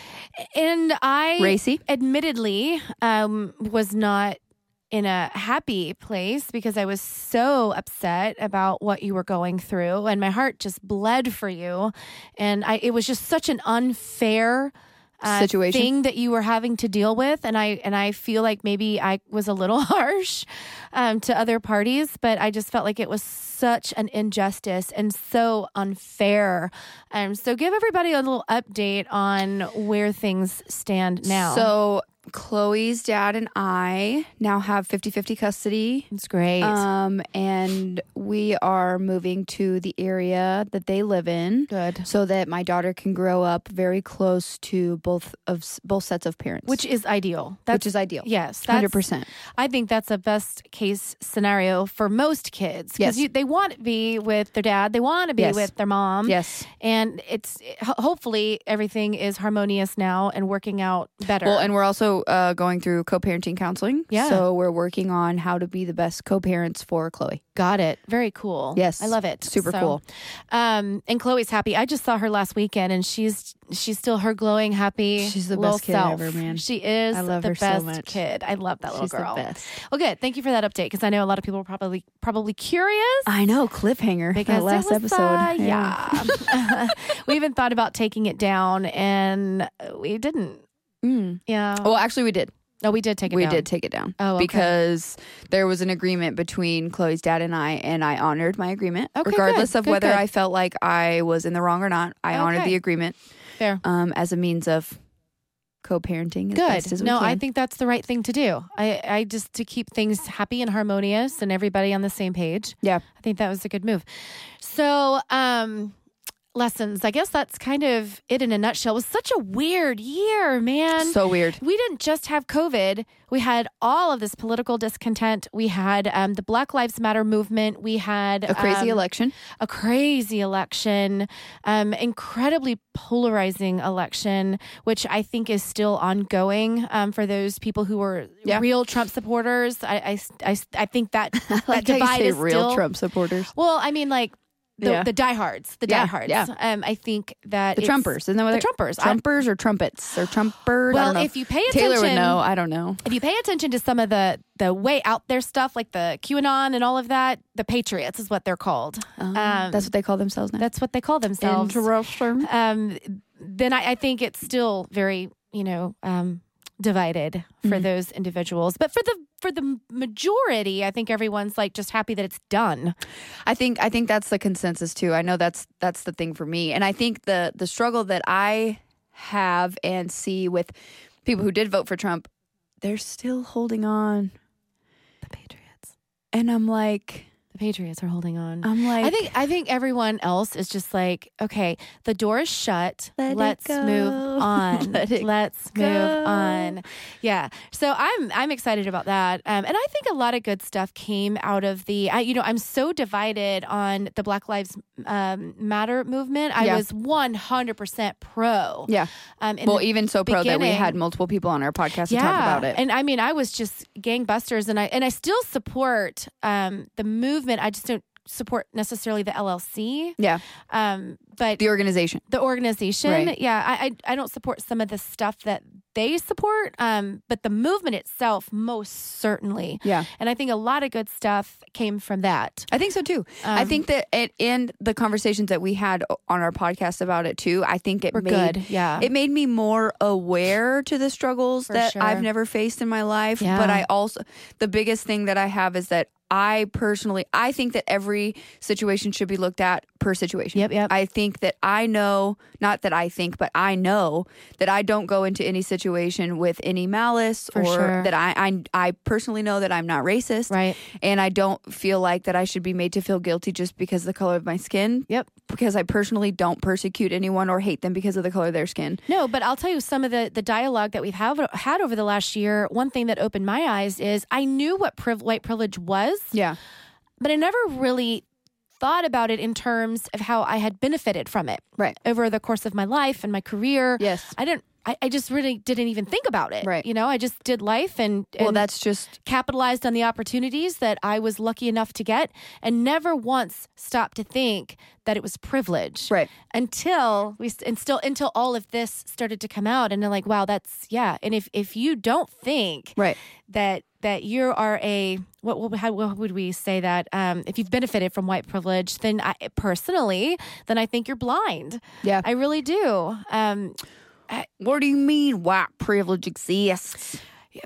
A: and I
B: Racy.
A: admittedly um, was not in a happy place because I was so upset about what you were going through, and my heart just bled for you, and I it was just such an unfair uh,
B: Situation.
A: thing that you were having to deal with, and I and I feel like maybe I was a little harsh um, to other parties, but I just felt like it was such an injustice and so unfair. Um, so give everybody a little update on where things stand now.
B: So Chloe's dad and I now have fifty-fifty custody.
A: it's great.
B: Um, and we are moving to the area that they live in
A: Good.
B: so that my daughter can grow up very close to both of s- both sets of parents,
A: Which is ideal.
B: which is ideal.
A: Yes, that's,
B: one hundred percent.
A: I think that's a best case scenario for most kids because
B: Yes.
A: they want to be with their dad, they want to be
B: Yes.
A: with their mom,
B: Yes.
A: and it's ho- hopefully everything is harmonious now and working out better.
B: Well, and we're also uh, going through co-parenting counseling.
A: Yeah.
B: So we're working on how to be the best co-parents for Chloe.
A: Got it. Very cool.
B: Yes.
A: I love it.
B: Super
A: So,
B: cool.
A: Um, and Chloe's happy. I just saw her last weekend, and she's she's still her glowing, happy.
B: She's the
A: little
B: best kid
A: self.
B: ever, man.
A: She is
B: I love
A: the
B: her so
A: best
B: much.
A: kid. I love that little
B: She's
A: girl.
B: the best.
A: Well, good. Thank you for that update because I know a lot of people are probably probably curious.
B: I know, cliffhanger.
A: Because
B: that last
A: it was,
B: episode.
A: uh, yeah. we even thought about taking it down, and we didn't.
B: Mm.
A: Yeah.
B: Well, actually, we did.
A: Oh, we did take it
B: we
A: down.
B: did take it down.
A: Oh, okay.
B: Because there was an agreement between Chloe's dad and I, and I honored my agreement.
A: Okay,
B: regardless
A: good,
B: of
A: good,
B: whether
A: good.
B: I felt like I was in the wrong or not. I honored
A: Okay.
B: the agreement
A: Fair.
B: um, as a means of co-parenting as best
A: Good.
B: as we
A: No,
B: can.
A: I think that's the right thing to do. I, I just to keep things happy and harmonious and everybody on the same page.
B: Yeah.
A: I think that was a good move. So, um, lessons. I guess that's kind of it in a nutshell. It was such a weird year, man.
B: So weird.
A: We didn't just have COVID. We had all of this political discontent. We had um, the Black Lives Matter movement. We had
B: A crazy
A: um,
B: election.
A: a crazy election, um, incredibly polarizing election, which I think is still ongoing um, for those people who are
B: Yeah.
A: real Trump supporters. I, I, I, I think that, that
B: Like how you
A: divide
B: say
A: is
B: real
A: still,
B: Trump supporters.
A: Well, I mean, like the,
B: Yeah.
A: the diehards, the
B: Yeah,
A: diehards.
B: yeah.
A: Um, I think that
B: The
A: it's-
B: Trumpers. Isn't that what
A: the
B: they're-
A: Trumpers. I-
B: Trumpers or trumpets or Trumpers? I
A: Well,
B: don't know.
A: if you pay
B: Taylor would
A: attention-
B: know. I don't know.
A: If you pay attention to some of the the way out there stuff, like the QAnon and all of that, the Patriots is what they're called.
B: Um,
A: Um,
B: that's what they call themselves now.
A: That's what they call themselves.
B: Interesting.
A: um, then I, I think it's still very, you know, um, divided for
B: Mhm.
A: those individuals. But for the for the majority, I think everyone's like just happy that it's done.
B: I think I think that's the consensus too. I know that's that's the thing for me. And I think the the struggle that I have and see with people who did vote for Trump, they're still holding on.
A: The Patriots.
B: And I'm like
A: The Patriots are holding on.
B: I'm like
A: I think I think everyone else is just like, okay, the door is shut.
B: Let it
A: Let's
B: go.
A: move on.
B: Let it
A: Let's
B: go.
A: move on. Yeah. So I'm I'm excited about that. Um, and I think a lot of good stuff came out of the. I, you know, I'm so divided on the Black Lives um, Matter movement. I
B: Yeah.
A: was one hundred percent pro.
B: Yeah.
A: Um, in
B: Well,
A: the
B: even so pro that we
A: beginning-
B: had multiple people on our podcast to talk about it.
A: and I mean, I was just gangbusters, and I and I still support um, the movement. I just don't support necessarily the L L C.
B: Yeah.
A: Um, but
B: The organization.
A: the organization,
B: Right.
A: yeah, I, I I don't support some of the stuff that they support, um, but the movement itself, most certainly.
B: Yeah.
A: And I think a lot of good stuff came from that.
B: I think so too. I
A: Um,
B: think that it, in the conversations that we had on our podcast about it too, I think it
A: We're
B: made
A: good, yeah.
B: it made me more aware to the struggles
A: For
B: that
A: sure.
B: I've never faced in my life.
A: Yeah.
B: But I also, the biggest thing that I have is that I personally, I think that every situation should be looked at per situation.
A: Yep, yep.
B: I think that I know, not that I think, but I know that I don't go into any situation with any malice,
A: For
B: or
A: sure.
B: that I, I, I personally know that I'm not racist.
A: Right.
B: And I don't feel like that I should be made to feel guilty just because of the color of my skin.
A: Yep.
B: Because I personally don't persecute anyone or hate them because of the color of their skin.
A: No, but I'll tell you some of the, the dialogue that we've have, had over the last year. One thing that opened my eyes is I knew what priv- white privilege was,
B: Yeah.
A: but I never really thought about it in terms of how I had benefited from it
B: Right.
A: over the course of my life and my career.
B: Yes.
A: I didn't, I, I just really didn't even think about it.
B: Right.
A: You know, I just did life and, and
B: Well, that's just
A: capitalized on the opportunities that I was lucky enough to get and never once stopped to think that it was privilege.
B: right.
A: Until we and still until all of this started to come out and they're like, wow, that's yeah. And if if you don't think
B: Right.
A: that that you are a what what, how, what would we say that um, if you've benefited from white privilege, then I, personally, then I think you're blind.
B: Yeah.
A: I really do. Um,
B: What do you mean white privilege exists?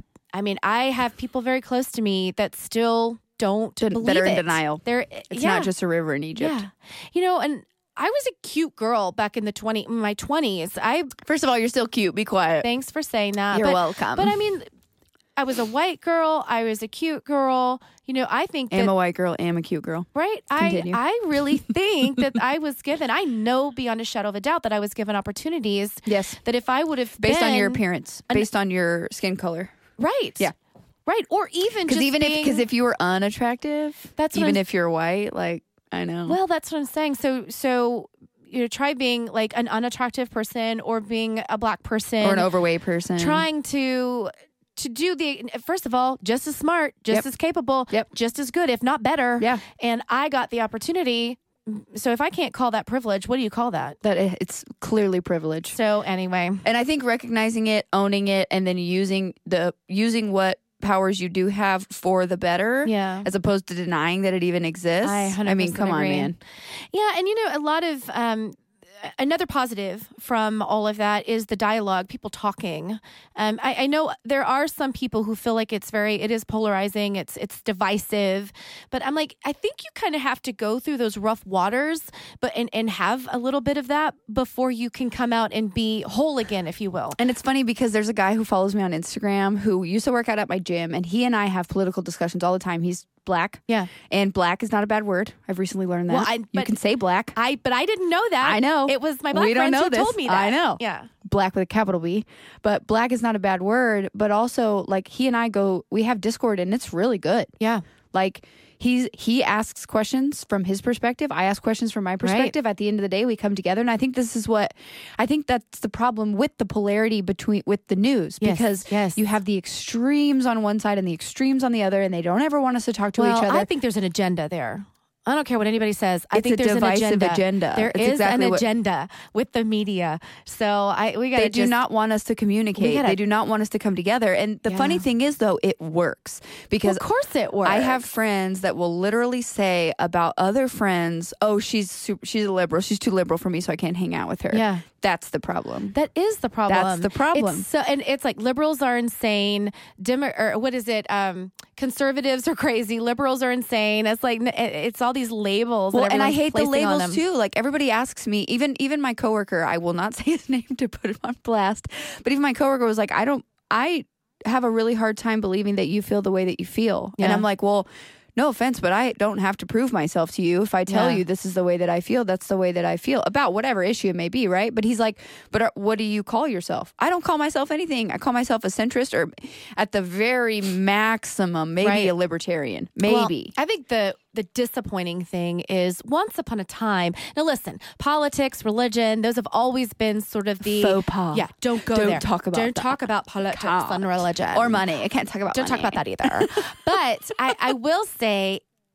A: I mean, I have people very close to me that still don't
B: That- that
A: believe
B: are in
A: it.
B: denial.
A: They're
B: It's
A: yeah.
B: not just a river in Egypt.
A: Yeah. You know, and I was a cute girl back in the twenty in my twenties. I
B: First of all, you're still cute. Be quiet.
A: thanks for saying that.
B: You're
A: but,
B: welcome.
A: But I mean, I was a white girl. I was a cute girl. You know, I think that
B: Am a white girl. Am a cute girl.
A: right. I
B: Continue.
A: I really think that I was given. I know beyond a shadow of a doubt that I was given opportunities.
B: Yes.
A: That if I would have
B: Based on your
A: been-
B: appearance.
A: an-
B: Based on your skin color.
A: right.
B: Yeah.
A: Right. Or even
B: Because
A: just
B: even if
A: being,
B: because if you were unattractive,
A: That's what
B: even
A: I'm-
B: if you're white, like I know.
A: well, that's what I'm saying. So so. You know, try being like an unattractive person or being a black person
B: or an overweight person.
A: trying to to do the first of all just as smart, just
B: Yep.
A: as capable,
B: Yep.
A: just as good, if not better.
B: Yeah.
A: And I got the opportunity. So if I can't call that privilege, what do you call that?
B: that it- it's clearly privilege.
A: So anyway,
B: And I think recognizing it, owning it, and then using the using what powers you do have for the better,
A: yeah.
B: as opposed to denying that it even exists.
A: I one hundred
B: mean,
A: percent
B: come on,
A: agree.
B: man.
A: Yeah, and you know, a lot of um, another positive from all of that is the dialogue, people talking. Um, I, I know there are some people who feel like it's very, it is polarizing, it's it's divisive, but I'm like, I think you kind of have to go through those rough waters, but and, and have a little bit of that before you can come out and be whole again, if you will.
B: And it's funny because there's a guy who follows me on Instagram who used to work out at my gym, and he and I have political discussions all the time. He's black.
A: Yeah.
B: And black is not a bad word. I've recently learned that.
A: Well, I-
B: you
A: but-
B: can say black.
A: I but I didn't know that.
B: I know.
A: It was my black
B: We don't
A: friends
B: know
A: who
B: this.
A: told me that.
B: I know.
A: Yeah.
B: Black with a capital B. But black is not a bad word. But also, like, he and I go, we have Discord, and it's really good.
A: Yeah.
B: Like, he's he asks questions from his perspective. I ask questions from my perspective. At the end of the day, we come together. And I think this is what, I think that's the problem with the polarity between, with the news.
A: Yes,
B: Because
A: yes.
B: you have the extremes on one side and the extremes on the other, and they don't ever want us to talk to
A: Well,
B: each other.
A: I think there's an agenda there. I don't care what anybody says. I
B: It's
A: think
B: a
A: there's
B: divisive
A: an agenda.
B: agenda.
A: There
B: It's
A: is
B: exactly
A: an
B: what-
A: agenda with the media. So I we got
B: They
A: to
B: do
A: just,
B: not want us to communicate.
A: gotta-
B: they do not want us to come together. And the
A: Yeah.
B: funny thing is, though, it works because
A: Of course it works.
B: I have friends that will literally say about other friends, "Oh, she's super, she's a liberal. She's too liberal for me, so I can't hang out with her."
A: Yeah.
B: That's the problem.
A: That is the problem.
B: That's the problem.
A: It's so, and it's like liberals are insane. Demo, or what is it? Um, conservatives are crazy. Liberals are insane. It's like it's all these labels.
B: Well,
A: that
B: and I
A: everyone's
B: hate the
A: placing on
B: labels
A: them.
B: too. Like everybody asks me, even even my coworker, I will not say his name to put him on blast, but even my coworker was like, "I don't, I have a really hard time believing that you feel the way that you feel," and
A: Yeah.
B: I'm like, "Well, no offense, but I don't have to prove myself to you. If I tell
A: Yeah.
B: you this is the way that I feel, that's the way that I feel about whatever issue it may be, right?" But he's like, "But are, what do you call yourself?" I don't call myself anything. I call myself a centrist, or at the very maximum, maybe
A: Right.
B: a libertarian.
A: Well,
B: Maybe.
A: I think the the disappointing thing is once upon a time. Now listen, politics, religion, those have always been sort of the
B: Faux pas.
A: Yeah, don't go
B: Don't
A: there.
B: talk about
A: Don't
B: that.
A: talk about politics
B: Can't.
A: and religion
B: Or money. I can't talk about
A: Don't talk
B: money.
A: about that either. But I, I will say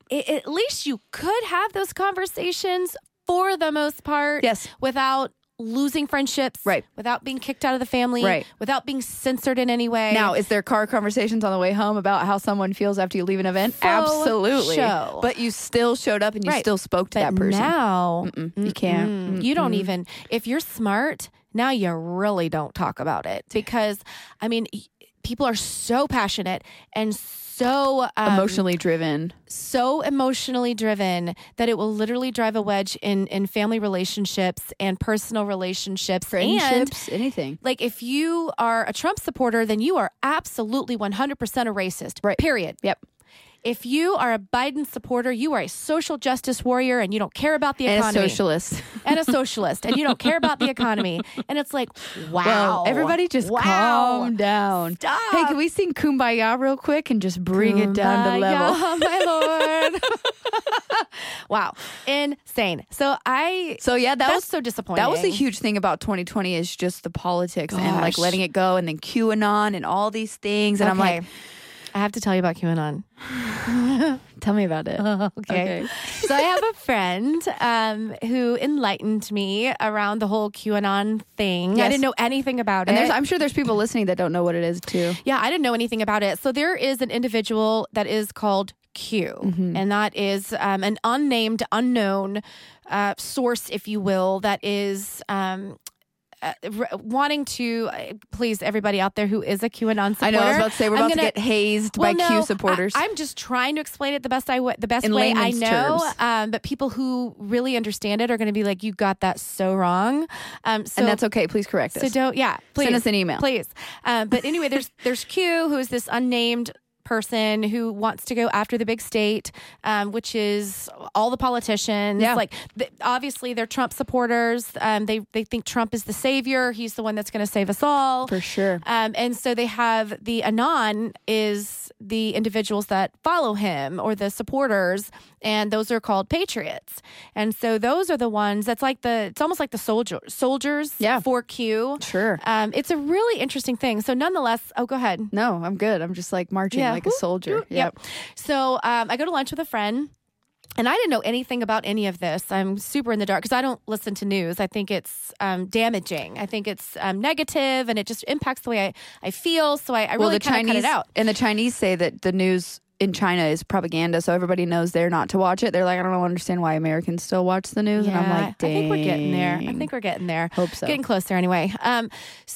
A: i- at least you could have those conversations for the most part.
B: Yes.
A: Without losing friendships.
B: Right.
A: Without being kicked out of the family.
B: Right.
A: Without being censored in any way.
B: Now, is there car conversations on the way home about how someone feels after you leave an event?
A: Faux
B: Absolutely.
A: show.
B: But you still showed up and you
A: Right.
B: still spoke to
A: But
B: that person.
A: now,
B: Mm-mm, you can't.
A: mm-mm, you don't even, if you're smart, now you really don't talk about it. Because, I mean, y- people are so passionate and so um,
B: Emotionally driven.
A: so emotionally driven that it will literally drive a wedge in in family relationships and personal relationships.
B: Friendships, anything.
A: Like, if you are a Trump supporter, then you are absolutely one hundred percent a racist.
B: Right.
A: Period.
B: Yep.
A: If you are a Biden supporter, you are a social justice warrior and you don't care about the
B: And a
A: economy.
B: socialist.
A: And a socialist. And you don't care about the economy. And it's like, wow.
B: Wow. Everybody just
A: wow.
B: calm down.
A: Stop.
B: Hey, can we sing Kumbaya real quick and just bring it down to level?
A: Kumbaya, my Lord. Wow. Insane. So I,
B: So yeah, that
A: that's
B: was
A: so disappointing.
B: that was a huge thing about twenty twenty is just the politics and like
A: Gosh.
B: letting it go, and then QAnon and all these things. And I'm
A: Okay.
B: like,
A: I have to tell you about QAnon.
B: tell me about it.
A: Okay.
B: Okay.
A: So I have a friend um, who enlightened me around the whole QAnon thing. I
B: Yes.
A: didn't know anything about
B: And
A: it.
B: there's, I'm sure there's people listening that don't know what it is too.
A: Yeah, I didn't know anything about it. So there is an individual that is called Q,
B: Mm-hmm.
A: and that is um, an unnamed, unknown uh, source, if you will, that is um, uh, r- wanting to uh, please everybody out there who is a QAnon supporter.
B: I know. I was about to say we're
A: I'm
B: about
A: gonna-
B: to get hazed
A: Well,
B: by
A: no,
B: Q supporters.
A: I, am just trying to explain it the best I w- the best
B: In
A: way I
B: layman's
A: know.
B: terms.
A: Um, but people who really understand it are going to be like, "You got that so wrong." Um, so
B: and that's okay. Please correct us.
A: so don't, yeah, please.
B: Send us an email.
A: Please. Um, but anyway, there's there's Q, who is this unnamed person who wants to go after the big state, um, which is all the politicians.
B: Yeah.
A: Like, th- obviously, they're Trump supporters. Um, they they think Trump is the savior. He's the one that's going to save us all.
B: For sure.
A: Um, and so they have the Anon is the individuals that follow him, or the supporters, and those are called patriots. And so those are the ones that's like the, it's almost like the soldier, soldiers
B: Yeah.
A: for Q.
B: Sure.
A: Um, it's a really interesting thing. So nonetheless, oh, go ahead.
B: No, I'm good. I'm just like marching
A: Yeah.
B: like a
A: Woo,
B: soldier.
A: woo, Yep. So um, I go to lunch with a friend. And I didn't know anything about any of this. I'm super in the dark because I don't listen to news. I think it's um, damaging. I think it's um, negative, and it just impacts the way I, I feel. So I, I
B: Well,
A: really
B: the
A: kind of cut
B: Chinese
A: it out.
B: and the Chinese say that the news in China is propaganda, so everybody knows they're not to watch it. They're like, I don't understand why Americans still watch the news, and I'm like, dang.
A: I think we're getting there. I think we're getting there.
B: Hope so.
A: Getting closer anyway. Um,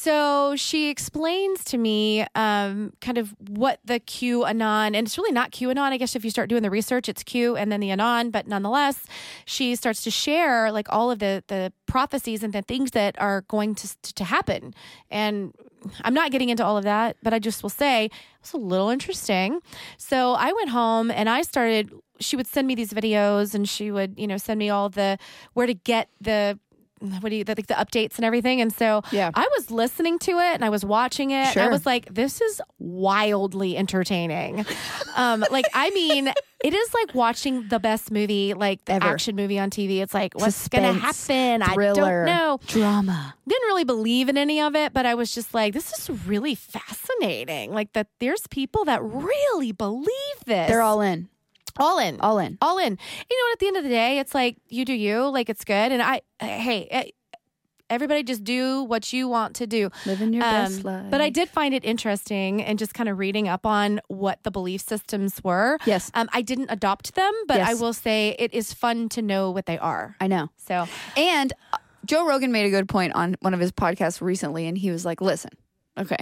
A: so she explains to me um, kind of what the QAnon, and it's really not QAnon. I guess if you start doing the research, it's Q and then the Anon. But nonetheless, she starts to share like all of the the prophecies and the things that are going to to happen. And I'm not getting into all of that, but I just will say it was a little interesting. So I went home and I started, she would send me these videos, and she would, you know, send me all the, where to get the, what do you, the, the updates and everything. And so
B: Yeah.
A: I was listening to it and I was watching it.
B: Sure.
A: And I was like, this is wildly entertaining. um, like, I mean, it is like watching the best movie, like the
B: Ever.
A: action movie on T V. It's like, what's going to
B: Suspense,
A: happen? I
B: thriller,
A: don't know.
B: drama.
A: Didn't really believe in any of it, but I was just like, this is really fascinating. Like, that there's people that really believe this.
B: They're all in.
A: all in.
B: All in.
A: All in. You know what? At the end of the day, it's like, you do you. Like, it's good. And I, hey, eh, everybody just do what you want to do.
B: Living your best
A: Um,
B: life.
A: But I did find it interesting, and just kind of reading up on what the belief systems were.
B: Yes.
A: Um, I didn't adopt them, but
B: Yes.
A: I will say it is fun to know what they are.
B: I know.
A: So,
B: And uh, Joe Rogan made a good point on one of his podcasts recently, and he was like, listen, okay,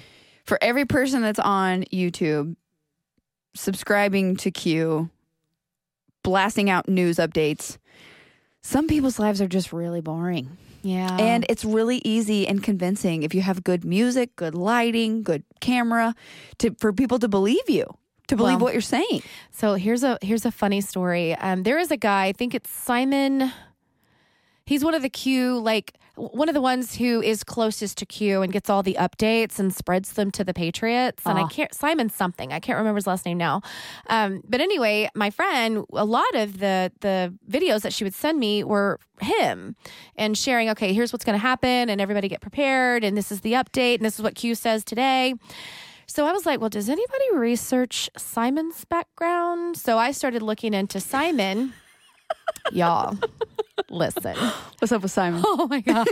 B: for every person that's on YouTube subscribing to Q, blasting out news updates, some people's lives are just really boring.
A: yeah.
B: And it's really easy and convincing if you have good music, good lighting, good camera, to for people to believe you, to believe
A: Well,
B: what you're saying.
A: So here's a here's a funny story. Um, there is a guy, I think it's Simon. He's one of the Q, like one of the ones who is closest to Q and gets all the updates and spreads them to the Patriots. And I
B: Ah.
A: can't, Simon something, I can't remember his last name now. Um, but anyway, my friend, a lot of the the videos that she would send me were him and sharing, okay, here's what's going to happen, and everybody get prepared, and this is the update, and this is what Q says today. So I was like, well, does anybody research Simon's background? So I started looking into Simon. Y'all, listen.
B: What's up with Simon?
A: Oh my God.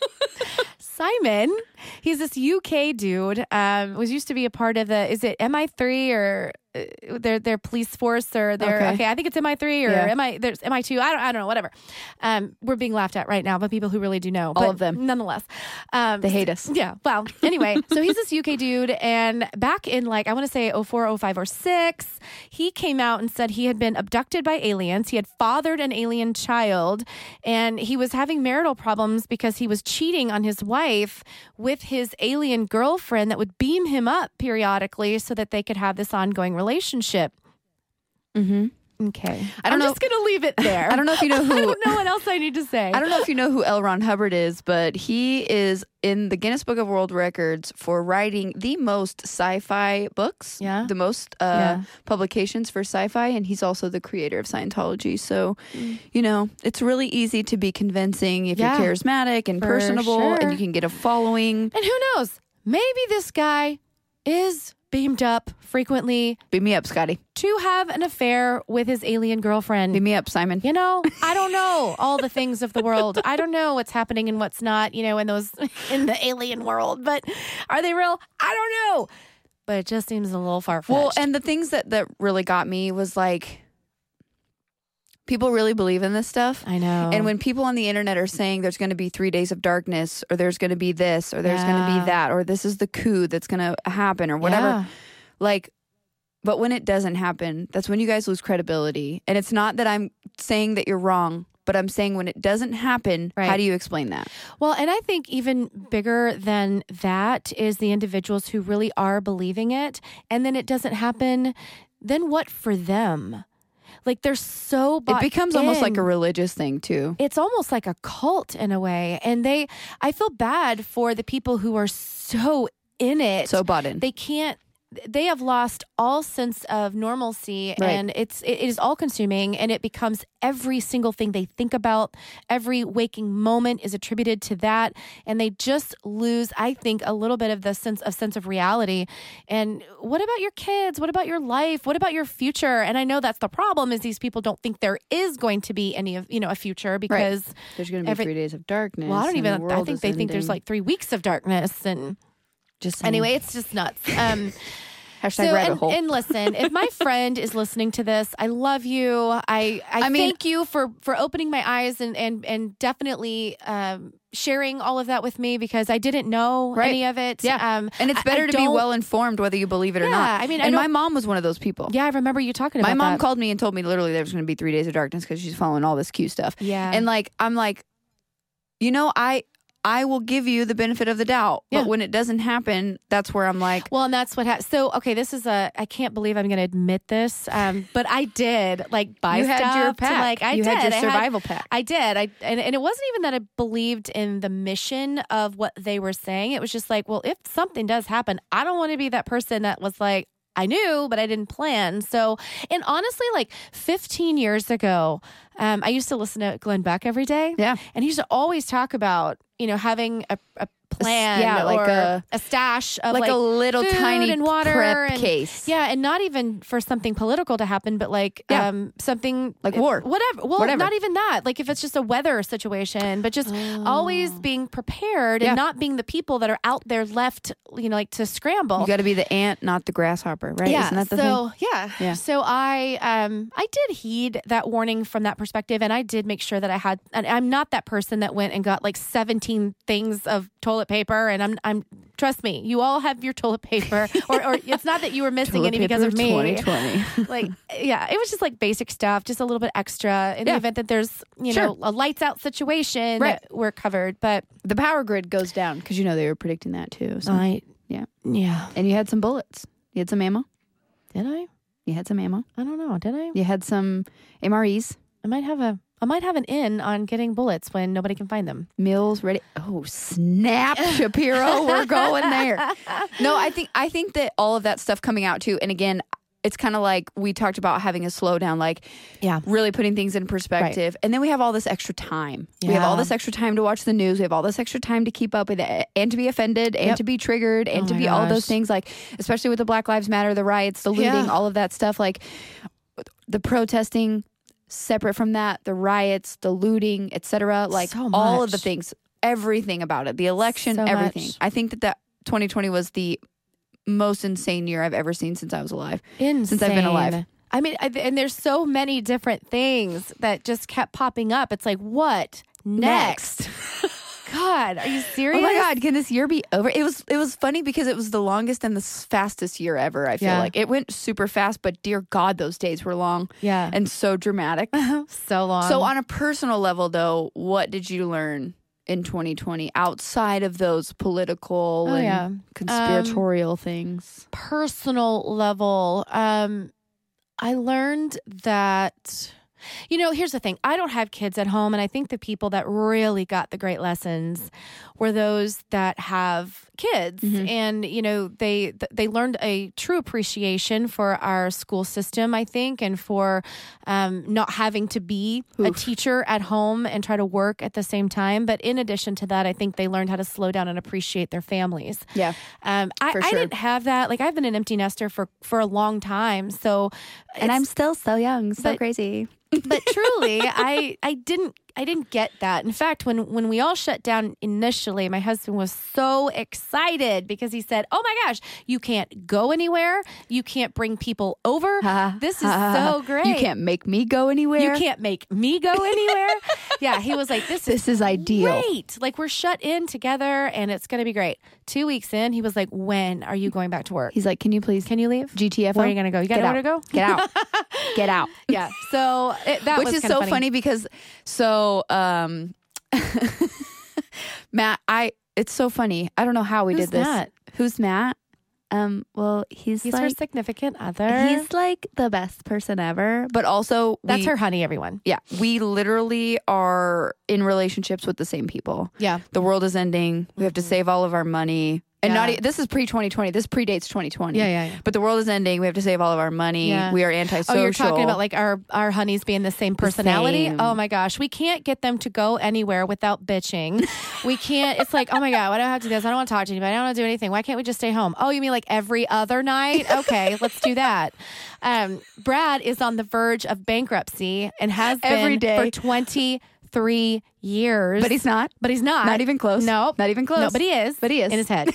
A: Simon, he's this U K dude. Um, was used to be a part of the, is it M I three or uh, their their police force or their, okay. okay, I think it's M I three or
B: yeah.
A: M I, there's M I two. I don't, I don't know, whatever. Um, we're being laughed at right now by people who really do know.
B: All
A: but
B: of them.
A: Nonetheless. Um,
B: they hate us.
A: Yeah. Well, anyway, so he's this U K dude. And back in like, I want to say oh four, oh five, or six, he came out and said he had been abducted by aliens. He had fathered an alien child and he was having marital problems because he was cheating on his wife with his alien girlfriend that would beam him up periodically so that they could have this ongoing relationship.
B: Mm-hmm.
A: Okay.
B: I don't
A: I'm
B: know.
A: just going to leave it there.
B: I don't know if you know who.
A: I don't know what else I need to say.
B: I don't know if you know who L. Ron Hubbard is, but he is in the Guinness Book of World Records for writing the most sci-fi books.
A: Yeah.
B: The most uh,
A: Yeah.
B: publications for sci-fi, and he's also the creator of Scientology. So,
A: Mm.
B: you know, it's really easy to be convincing if
A: Yeah.
B: you're charismatic and
A: For
B: personable,
A: sure.
B: and you can get a following.
A: And who knows? Maybe this guy is beamed up frequently
B: Beam me up, Scotty.
A: to have an affair with his alien girlfriend.
B: Beam me up, Simon.
A: You know, I don't know all the things of the world. I don't know what's happening and what's not, you know, in those in the alien world. But are they real? I don't know. But it just seems a little far-fetched.
B: Well, and the things that, that really got me was like, people really believe in this stuff.
A: I know.
B: And when people on the internet are saying there's going to be three days of darkness, or there's going to be this, or there's going to
A: Yeah.
B: be that, or this is the coup that's going to happen, or whatever,
A: Yeah.
B: like, but when it doesn't happen, that's when you guys lose credibility. And it's not that I'm saying that you're wrong, but I'm saying when it doesn't happen,
A: Right.
B: how do you explain that?
A: Well, and I think even bigger than that is the individuals who really are believing it, and then it doesn't happen. Then what for them? Like they're so
B: It
A: bought
B: becomes almost like
A: in.
B: a religious thing too.
A: It's almost like a cult in a way. And they, I feel bad for the people who are so in it.
B: So bought in.
A: They can't, they have lost all sense of normalcy
B: Right.
A: and it's, it is all consuming and it becomes every single thing they think about. Every waking moment is attributed to that. And they just lose, I think, a little bit of the sense of sense of reality. And what about your kids? What about your life? What about your future? And I know that's the problem is these people don't think there is going to be any of, you know, a future because
B: There's going to be
A: every-
B: three days of darkness.
A: well, I don't
B: and
A: even,
B: the
A: I
B: world
A: think
B: is
A: they think there's
B: ending.
A: like three weeks of darkness and
B: Just saying.
A: anyway, it's just nuts. Um,
B: Hashtag
A: so,
B: rabbit
A: and,
B: hole.
A: and listen, if my friend is listening to this, I love you. I, I,
B: I mean-
A: thank you for, for opening my eyes and, and, and definitely, um, sharing all of that with me because I didn't know
B: Right.
A: any of it.
B: Yeah.
A: Um,
B: And it's
A: I-
B: better
A: I
B: to be
A: don't-
B: well informed whether you believe it or
A: Yeah,
B: not.
A: I mean, I
B: and my
A: don't-
B: mom was one of those people.
A: Yeah, I remember you talking about
B: My mom
A: that.
B: called me and told me literally there was going to be three days of darkness because she's following all this Q stuff.
A: Yeah.
B: And like, I'm like, you know, I I will give you the benefit of the doubt.
A: Yeah.
B: But when it doesn't happen, that's where I'm like,
A: Well, and that's what happened. So, okay, this is a, I can't believe I'm going to admit this, um, but I did like buy
B: you
A: stuff
B: had your
A: to
B: pack.
A: like, I
B: you
A: did.
B: had your
A: I
B: survival pack.
A: I did. I and, and it wasn't even that I believed in the mission of what they were saying. It was just like, well, if something does happen, I don't want to be that person that was like, I knew, but I didn't plan. So, and honestly, like fifteen years ago, um, I used to listen to Glenn Beck every day.
B: Yeah.
A: And he used to always talk about, you know, having a, a plan
B: yeah, like
A: or
B: a-
A: a stash of
B: like,
A: like,
B: a little
A: food
B: tiny
A: and water
B: prep
A: and-
B: case.
A: Yeah, and not even for something political to happen, but like
B: Yeah.
A: um something
B: Like war.
A: whatever. Well,
B: Whatever.
A: not even that. Like if it's just a weather situation, but just always being prepared
B: Yeah.
A: and not being the people that are out there left, you know, like to scramble.
B: You got to be the ant, not the grasshopper, right?
A: Yeah.
B: Isn't that the
A: so
B: thing?
A: yeah.
B: Yeah.
A: So I um I did heed that warning from that perspective, and I did make sure that I had. And I'm not that person that went and got like seventeen things of toilet paper, and I'm I'm trust me, you all have your toilet paper, or or it's not that you were missing
B: Toilet
A: any because
B: paper
A: of me.
B: twenty twenty.
A: Like yeah, it was just like basic stuff, just a little bit extra in
B: Yeah.
A: the event that there's you
B: Sure.
A: know a lights out situation
B: Right.
A: that we're covered. But
B: The power grid goes down because you know they were predicting that too. So.
A: I
B: yeah.
A: yeah
B: And you had some bullets. You had some ammo.
A: did I
B: You had some ammo.
A: I don't know did I
B: You had some M R Es.
A: I might have a I might have an in on getting bullets when nobody can find them.
B: Meals ready. Oh snap, Shapiro, we're going there. No, I think I think that all of that stuff coming out too. And again, it's kind of like we talked about having a slowdown, like
A: Yeah.
B: really putting things in perspective. And then we have all this extra time. We have
A: Yeah.
B: all this extra time to watch the news. We have all this extra time to keep up with it and to be offended and
A: Yep.
B: to be triggered and
A: Oh
B: to
A: my
B: be all those
A: gosh.
B: things, like especially with the Black Lives Matter, the riots, the looting,
A: Yeah.
B: all of that stuff, like the protesting, separate from that, the riots, the looting, et cetera. Like
A: So
B: all of the
A: much.
B: things, everything about it, the election,
A: So
B: everything.
A: much.
B: I think that that twenty twenty was the most insane year I've ever seen since I was alive.
A: Insane.
B: Since I've been alive.
A: I mean, I- and there's so many different things that just kept popping up. It's like, what next? God, are you serious?
B: Oh my God, can this year be over? It was it was funny because it was the longest and the s- fastest year ever, I feel
A: Yeah.
B: like. It went super fast, but dear God, those days were long
A: Yeah.
B: and so dramatic.
A: So long.
B: So on a personal level, though, what did you learn in twenty twenty outside of those political
A: Oh,
B: and
A: yeah.
B: conspiratorial things?
A: personal level, um, I learned that, you know, here's the thing. I don't have kids at home. And I think the people that really got the great lessons were those that have kids.
B: Mm-hmm.
A: And, you know, they they learned a true appreciation for our school system, I think, and for um, not having to be a
B: Oof.
A: teacher at home and try to work at the same time. But in addition to that, I think they learned how to slow down and appreciate their families.
B: Yeah.
A: Um, I,
B: For
A: I
B: sure.
A: didn't have that. Like, I've been an empty nester for, for a long time. So,
B: And I'm still so young, so
A: but-
B: crazy.
A: but truly, I, I didn't, I didn't get that. In fact, when, when we all shut down initially, my husband was so excited because he said, "Oh my gosh, you can't go anywhere. You can't bring people over. This is so great.
B: You can't make me go anywhere.
A: You can't make me go anywhere." Yeah, he was like, "This is
B: This is ideal.
A: great. Like, we're shut in together, and it's going to be great." Two weeks in, he was like, "When are you going back to work?
B: He's like, can you please
A: Can you leave?
B: G T F O?
A: Where are you going to go? You got
B: Get
A: nowhere
B: out.
A: to go?
B: Get out. Get out.
A: Yeah." So it, that
B: Which
A: was
B: is
A: kinda
B: so funny. because so um Matt, I it's so funny. I don't know how we
A: Who's
B: did this.
A: Matt?
B: Who's Matt? Um well, he's,
A: He's her
B: like
A: significant other.
B: he's like the best person ever. But also
A: That's
B: we,
A: her honey, everyone.
B: Yeah, we literally are in relationships with the same people.
A: Yeah.
B: The world is ending. We have to save all of our money. And
A: Yeah.
B: not e- this is pre twenty twenty. This predates twenty twenty.
A: Yeah, yeah, yeah.
B: But the world is ending. We have to save all of our money.
A: Yeah.
B: We are antisocial.
A: Oh, you're talking about like our, our honeys being the same personality?
B: same.
A: Oh my gosh. We can't get them to go anywhere without bitching. We can't. It's like, oh my God, why do I have to do this? I don't want to talk to anybody. I don't want to do anything. Why can't we just stay home? Oh, you mean like every other night? Okay, let's do that. Um, Brad is on the verge of bankruptcy and has been
B: Every day.
A: for twenty-three years.
B: But he's not.
A: But he's not.
B: Not even close.
A: No.
B: Not even close.
A: No, but he is.
B: But he is.
A: In his head.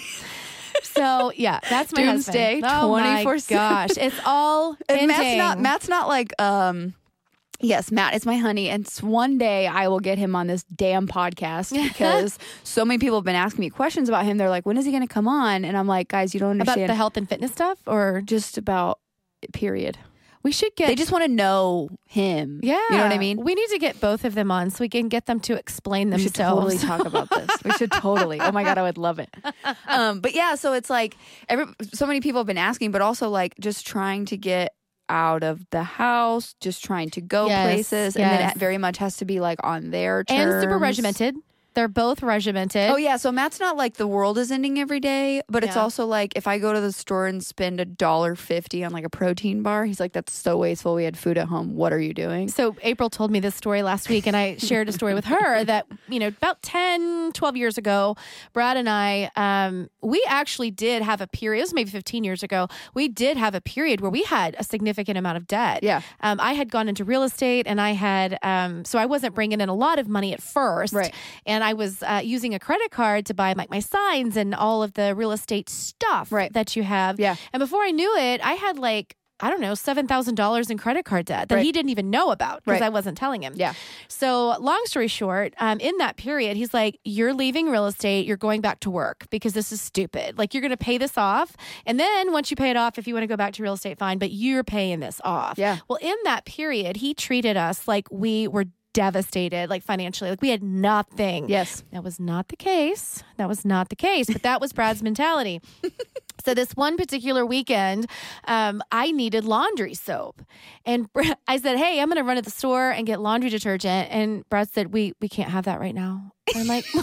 A: So, yeah, that's my
B: Doomsday,
A: husband. Oh my
B: twenty-four seven.
A: gosh. It's all
B: And Matt's
A: ending.
B: not Matt's not like um yes, Matt is my honey, and s- one day I will get him on this damn podcast because so many people have been asking me questions about him. They're like, when is he going to come on? And I'm like, guys, you don't
A: About
B: understand.
A: the health and fitness stuff? Or
B: just about period.
A: we should get...
B: They just want to know him.
A: Yeah.
B: You know what I mean?
A: We need to get both of them on so we can get them to explain
B: We should
A: themselves.
B: totally talk about this. We should totally. Oh my God, I would love it. Um, but yeah, so it's like every so many people have been asking, but also like just trying to get out of the house, just trying to go
A: Yes,
B: places, and then
A: yes.
B: it very much has to be like on their terms.
A: And super regimented. They're both regimented.
B: Oh yeah, so Matt's not like the world is ending every day, but it's
A: Yeah.
B: also like if I go to the store and spend a dollar fifty on like a protein bar, he's like, "That's so wasteful. We had food at home. What are you doing?"
A: So April told me this story last week, and I shared a story with her that, you know, about ten, twelve years ago, Brad and I, um, we actually did have a period, it was maybe fifteen years ago, we did have a period where we had a significant amount of debt.
B: Yeah.
A: Um, I had gone into real estate, and I had, um, so I wasn't bringing in a lot of money at first.
B: Right.
A: And I was uh, using a credit card to buy like my signs and all of the real estate stuff
B: Right.
A: that you have.
B: Yeah.
A: And before I knew it, I had like, I don't know, seven thousand dollars in credit card debt that
B: Right.
A: he didn't even know about because
B: Right.
A: I wasn't telling him.
B: Yeah.
A: So long story short, um, in that period, he's like, you're leaving real estate. You're going back to work because this is stupid. Like, you're going to pay this off. And then once you pay it off, if you want to go back to real estate, fine, but you're paying this off.
B: Yeah.
A: Well, in that period, he treated us like we were devastated, like financially, like we had nothing.
B: Yes.
A: That was not the case. That was not the case, but that was Brad's mentality. So this one particular weekend, um, I needed laundry soap, and Br- I said, "Hey, I'm going to run to the store and get laundry detergent." And Brad said, "We we can't have that right now." And I'm like,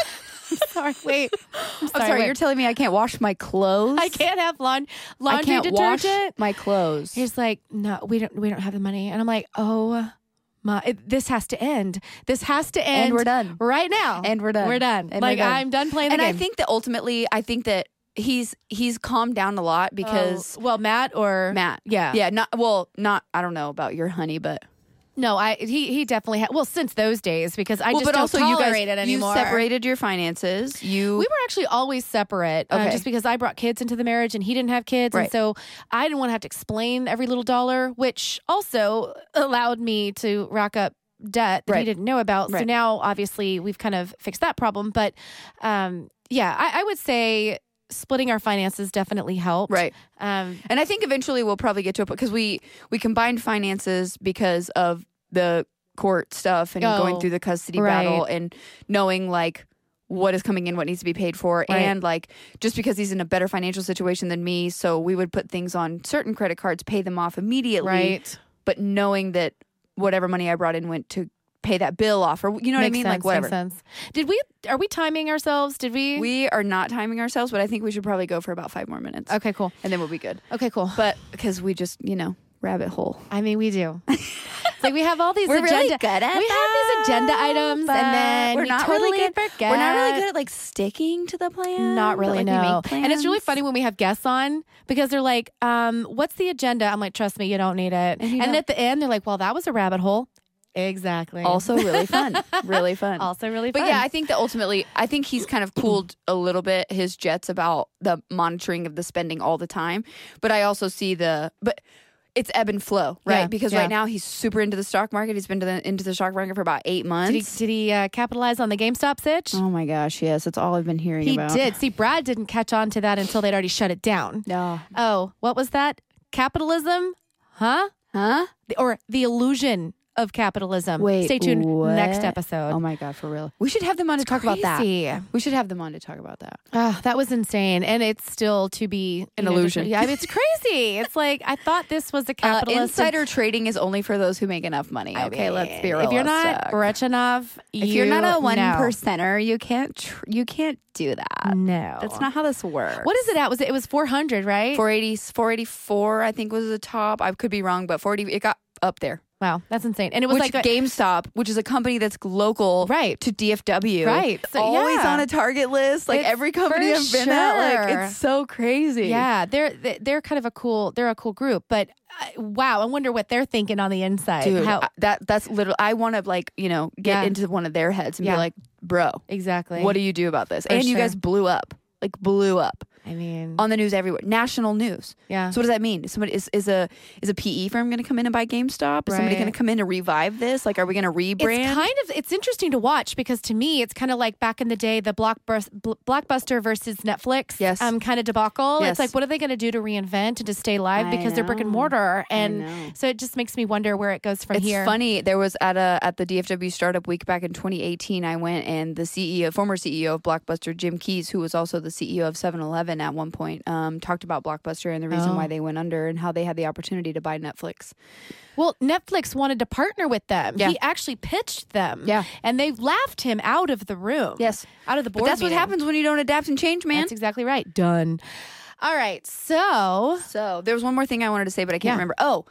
A: sorry. Wait. I'm
B: I'm
A: sorry.
B: sorry,
A: wait.
B: you're telling me I can't wash my clothes?
A: I can't have laun-
B: I
A: laundry
B: can't
A: detergent.
B: wash my clothes.
A: He's like, no, we don't. We don't have the money. And I'm like, oh my, it, this has to end. This has to end.
B: And we're done.
A: right now.
B: And we're done.
A: We're done.
B: And
A: like
B: we're done.
A: I'm done playing the
B: And
A: game.
B: I think that ultimately, I think that he's he's calmed down a lot because
A: Oh, well, Matt or
B: Matt.
A: yeah,
B: Yeah. Not well. Not. I don't know about your honey, but
A: No, I he he definitely had. Well, since those days, because I
B: well,
A: just
B: but
A: don't
B: also you guys
A: tolerate it anymore.
B: you separated your finances. You
A: We were actually always separate, uh,
B: Okay.
A: just because I brought kids into the marriage and he didn't have kids, and
B: Right.
A: so I didn't want to have to explain every little dollar, which also allowed me to rack up debt that he
B: Right.
A: didn't know about. So
B: Right.
A: now, obviously, we've kind of fixed that problem. But um, yeah, I, I would say splitting our finances definitely helped.
B: right.
A: Um,
B: And I think eventually we'll probably get to it because we we combined finances because of the court stuff and
A: Oh,
B: going through the custody
A: right.
B: battle and knowing like what is coming in, what needs to be paid for,
A: Right.
B: and like just because he's in a better financial situation than me, so we would put things on certain credit cards, pay them off immediately,
A: right.
B: but knowing that whatever money I brought in went to pay that bill off, or you know what I
A: Makes
B: mean,
A: sense,
B: like whatever.
A: Makes sense. Did we? Are we timing ourselves? Did we?
B: We are not timing ourselves, but I think we should probably go for about five more minutes,
A: Okay, cool.
B: and then we'll be good.
A: Okay, cool.
B: But because we just you know rabbit hole.
A: I mean, we do. It's like we have all these
B: We're
A: agenda.
B: really good at
A: we have these agenda
B: that,
A: items,
B: but
A: and then
B: we're
A: we
B: not
A: totally
B: really good.
A: forget.
B: We're not really good at like sticking to the plan.
A: Not really,
B: but, like, we
A: no.
B: make
A: And it's really
B: plans.
A: funny when we have guests on because they're like, um, "What's the agenda?" I'm like, "Trust me, you don't need it."
B: And
A: And,
B: you
A: then
B: don't.
A: at the end, they're like, "Well, that was a rabbit hole." Exactly.
B: Also really fun, really fun.
A: also really
B: But
A: fun.
B: yeah, I think that ultimately, I think he's kind of cooled a little bit his jets about the monitoring of the spending all the time. But I also see the, but it's ebb and flow, right?
A: Yeah,
B: because
A: yeah.
B: right now he's super into the stock market. He's been to the, into the stock market for about eight months.
A: did he did he uh, capitalize on the GameStop sitch?
B: Oh my gosh, yes, that's all I've been hearing
A: he
B: about.
A: did. See, Brad didn't catch on to that until they'd already shut it down.
B: No.
A: Oh, what was that? Capitalism? Huh?
B: Huh?
A: The- Or the illusion of capitalism.
B: Wait,
A: Stay tuned
B: what?
A: next episode.
B: Oh my God, for real. We should have them on to talk about that.
A: Crazy.
B: We should have them on to talk about that.
A: Oh, that was insane. And it's still to be
B: An
A: you know,
B: illusion.
A: determined. Yeah, I mean, it's crazy. It's like, I thought this was a
B: Uh,
A: capitalist.
B: insider trading is only for those who make enough money.
A: I
B: Okay,
A: mean,
B: let's be realistic.
A: If you're not rich enough,
B: if you're not a one
A: no.
B: percenter, you can't tr- you can't do that.
A: No.
B: That's not how this works.
A: What is it at? Was it, it was four hundred, right?
B: four eighty, four eighty-four, I think was the top. I could be wrong, but forty it got up there.
A: Wow, that's insane. And it was
B: Which
A: like, a,
B: GameStop, which is a company that's local
A: Right.
B: to D F W.
A: Right. So,
B: always
A: yeah.
B: on a target list. Like
A: It's
B: every company
A: for
B: I've been at, like
A: sure.
B: it's so crazy.
A: yeah, they're they're kind of a cool, they're a cool group. But uh, wow, I wonder what they're thinking on the inside.
B: Dude,
A: How,
B: I- that that's literally. I want to like you know get
A: Yeah.
B: into one of their heads and
A: Yeah.
B: be like, bro,
A: exactly.
B: what do you do about this?
A: For
B: And you
A: sure.
B: guys blew up, like blew up
A: I mean,
B: on the news everywhere, national news.
A: yeah.
B: So what does that mean? Somebody is is a is a P E firm going to come in and buy GameStop? Is somebody
A: Right.
B: going to come in to revive this? Like, are we going to rebrand?
A: It's kind of it's interesting to watch because to me it's kind of like back in the day the blockbus- bl- blockbuster versus Netflix
B: Yes.
A: um kind of debacle.
B: Yes.
A: It's like what are they going to do to reinvent and to stay live
B: I
A: because they're brick and
B: know.
A: mortar
B: I
A: and
B: know.
A: so it just makes me wonder where it goes from
B: It's
A: here.
B: funny. There was at a at the D F W Startup Week back in twenty eighteen. I went and the C E O, former C E O of Blockbuster, Jim Keyes, who was also the C E O of seven eleven at one point, um, talked about Blockbuster and the reason
A: Oh.
B: why they went under and how they had the opportunity to buy Netflix.
A: Well, Netflix wanted to partner with them.
B: Yeah.
A: He actually pitched them.
B: Yeah.
A: And they laughed him out of the room.
B: Yes.
A: Out of the
B: But
A: board
B: that's what
A: meeting.
B: happens when you don't adapt and change, man.
A: That's exactly right. Done. All right. So
B: So there was one more thing I wanted to say, but I can't
A: Yeah.
B: remember. Oh,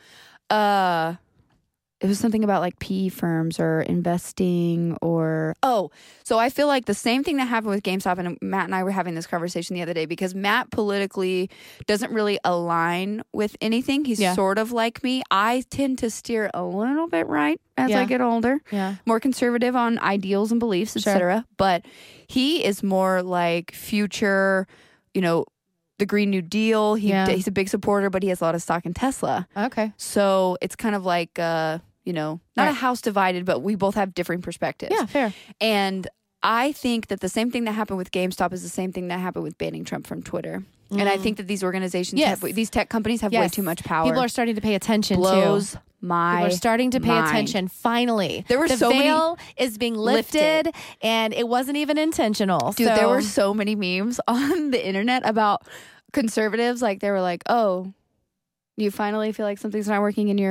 B: uh, it was something about like P E firms or investing or oh, so I feel like the same thing that happened with GameStop, and Matt and I were having this conversation the other day because Matt politically doesn't really align with anything. He's
A: Yeah.
B: sort of like me. I tend to steer a little bit right as I
A: Yeah.
B: get older.
A: yeah.
B: More conservative on ideals and beliefs, et
A: Sure.
B: cetera. But he is more like future, you know, the Green New Deal. He,
A: Yeah.
B: He's a big supporter, but he has a lot of stock in Tesla.
A: Okay.
B: So it's kind of like, uh, you know, not a
A: Right.
B: house divided, but we both have different perspectives.
A: Yeah, fair.
B: And I think that the same thing that happened with GameStop is the same thing that happened with banning Trump from Twitter. And I think that these organizations,
A: Yes.
B: have, these tech companies have way
A: Yes.
B: too much power.
A: People are starting to pay attention
B: blows
A: too.
B: my
A: People are starting to pay
B: mind.
A: attention. Finally,
B: There were
A: the
B: so many-
A: veil is being lifted, and it wasn't even intentional.
B: Dude,
A: so,
B: there were so many memes on the internet about conservatives. Like they were like, "Oh, you finally feel like something's not working in your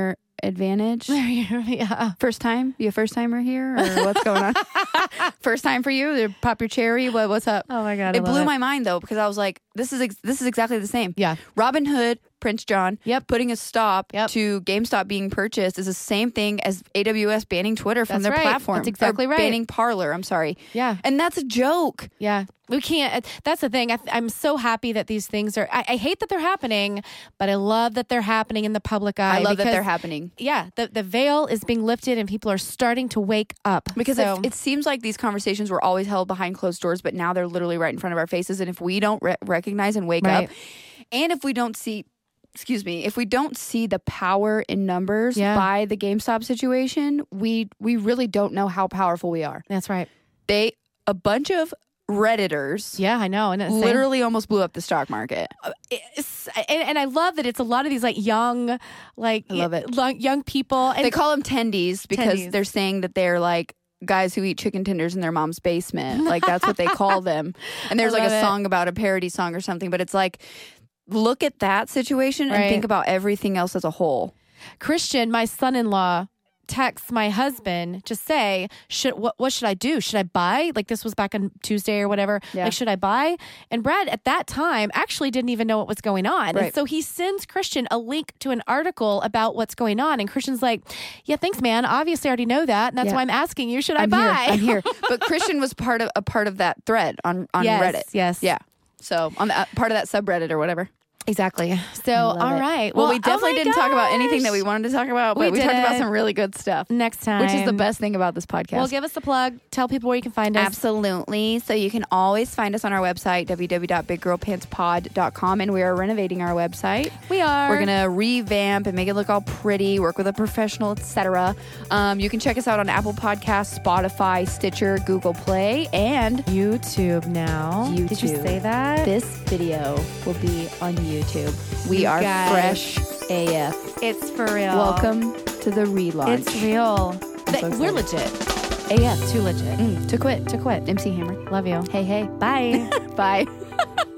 B: advantage.
A: yeah.
B: First time? You a first timer here, or what's going on? First time for you? Pop your cherry? What? What's up?
A: Oh my God. I
B: It
A: love
B: blew my mind though, because I was like, this is ex- this is exactly the same.
A: Yeah.
B: Robin Hood, Prince John,
A: Yep.
B: putting a stop
A: Yep.
B: to GameStop being purchased is the same thing as A W S banning Twitter from
A: That's
B: their
A: right.
B: platform.
A: That's exactly
B: Or
A: right.
B: Banning Parler. I'm sorry.
A: Yeah.
B: And that's a joke.
A: Yeah. We can't. That's the thing. I, I'm so happy that these things are. I, I hate that they're happening, but I love that they're happening in the public eye.
B: I love that
A: because,
B: they're happening.
A: Yeah. The, the veil is being lifted and people are starting to wake up.
B: Because
A: so,
B: it, it seems like these conversations were always held behind closed doors, but now they're literally right in front of our faces. And if we don't re- recognize and wake
A: Right.
B: up, and if we don't see, excuse me, if we don't see the power in numbers
A: Yeah.
B: by the GameStop situation, we we really don't know how powerful we are.
A: that's right.
B: They a bunch of Redditors
A: Yeah, I know. And it's
B: literally almost blew up the stock market.
A: It's, and, and I love that it's a lot of these like young, like
B: I love it.
A: lo- young people. And
B: They call them tendies because
A: Tendies.
B: they're saying that they're like guys who eat chicken tenders in their mom's basement. Like that's what they call them. And there's
A: I
B: like a
A: love it.
B: song about a parody song or something, but it's like look at that situation
A: Right.
B: and think about everything else as a whole.
A: Christian, my son-in-law, texts my husband to say, should what what should I do? Should I buy? Like this was back on Tuesday or whatever.
B: Yeah.
A: Like, should I buy? And Brad at that time actually didn't even know what was going on. And
B: Right.
A: so he sends Christian a link to an article about what's going on. And Christian's like, yeah, thanks, man. Obviously I already know that. And that's
B: Yeah.
A: why I'm asking you, should I
B: I'm
A: buy?
B: here. I'm here. But Christian was part of a part of that thread on on
A: Yes,
B: Reddit.
A: yes.
B: Yeah. So on the, uh, part of that subreddit or whatever.
A: Exactly. So,
B: Love
A: all
B: it.
A: right.
B: Well, we
A: oh
B: definitely
A: my
B: didn't talk about anything
A: gosh.
B: that we wanted to talk about,
A: We
B: but we, talked about
A: didn't.
B: some really good stuff,
A: Next time.
B: which is the best thing about this podcast.
A: Well, give us a plug. Tell people where you can find us.
B: Absolutely. So you can always find us on our website, w w w dot big girl pants pod dot com, and we are renovating our website.
A: We are.
B: We're going to revamp and make it look all pretty, work with a professional, et cetera. Um, you can check us out on Apple Podcasts, Spotify, Stitcher, Google Play, and
A: YouTube now.
B: YouTube.
A: Did you say that?
B: this video will be on YouTube. We
A: You
B: are
A: guys.
B: fresh A F.
A: It's for real.
B: Welcome to the relaunch.
A: It's real.
B: I'm so
A: Th- We're
B: excited.
A: legit.
B: A F.
A: Too legit.
B: Mm, to quit.
A: To quit.
B: M C Hammer.
A: Love you.
B: Hey, hey.
A: Bye.
B: Bye.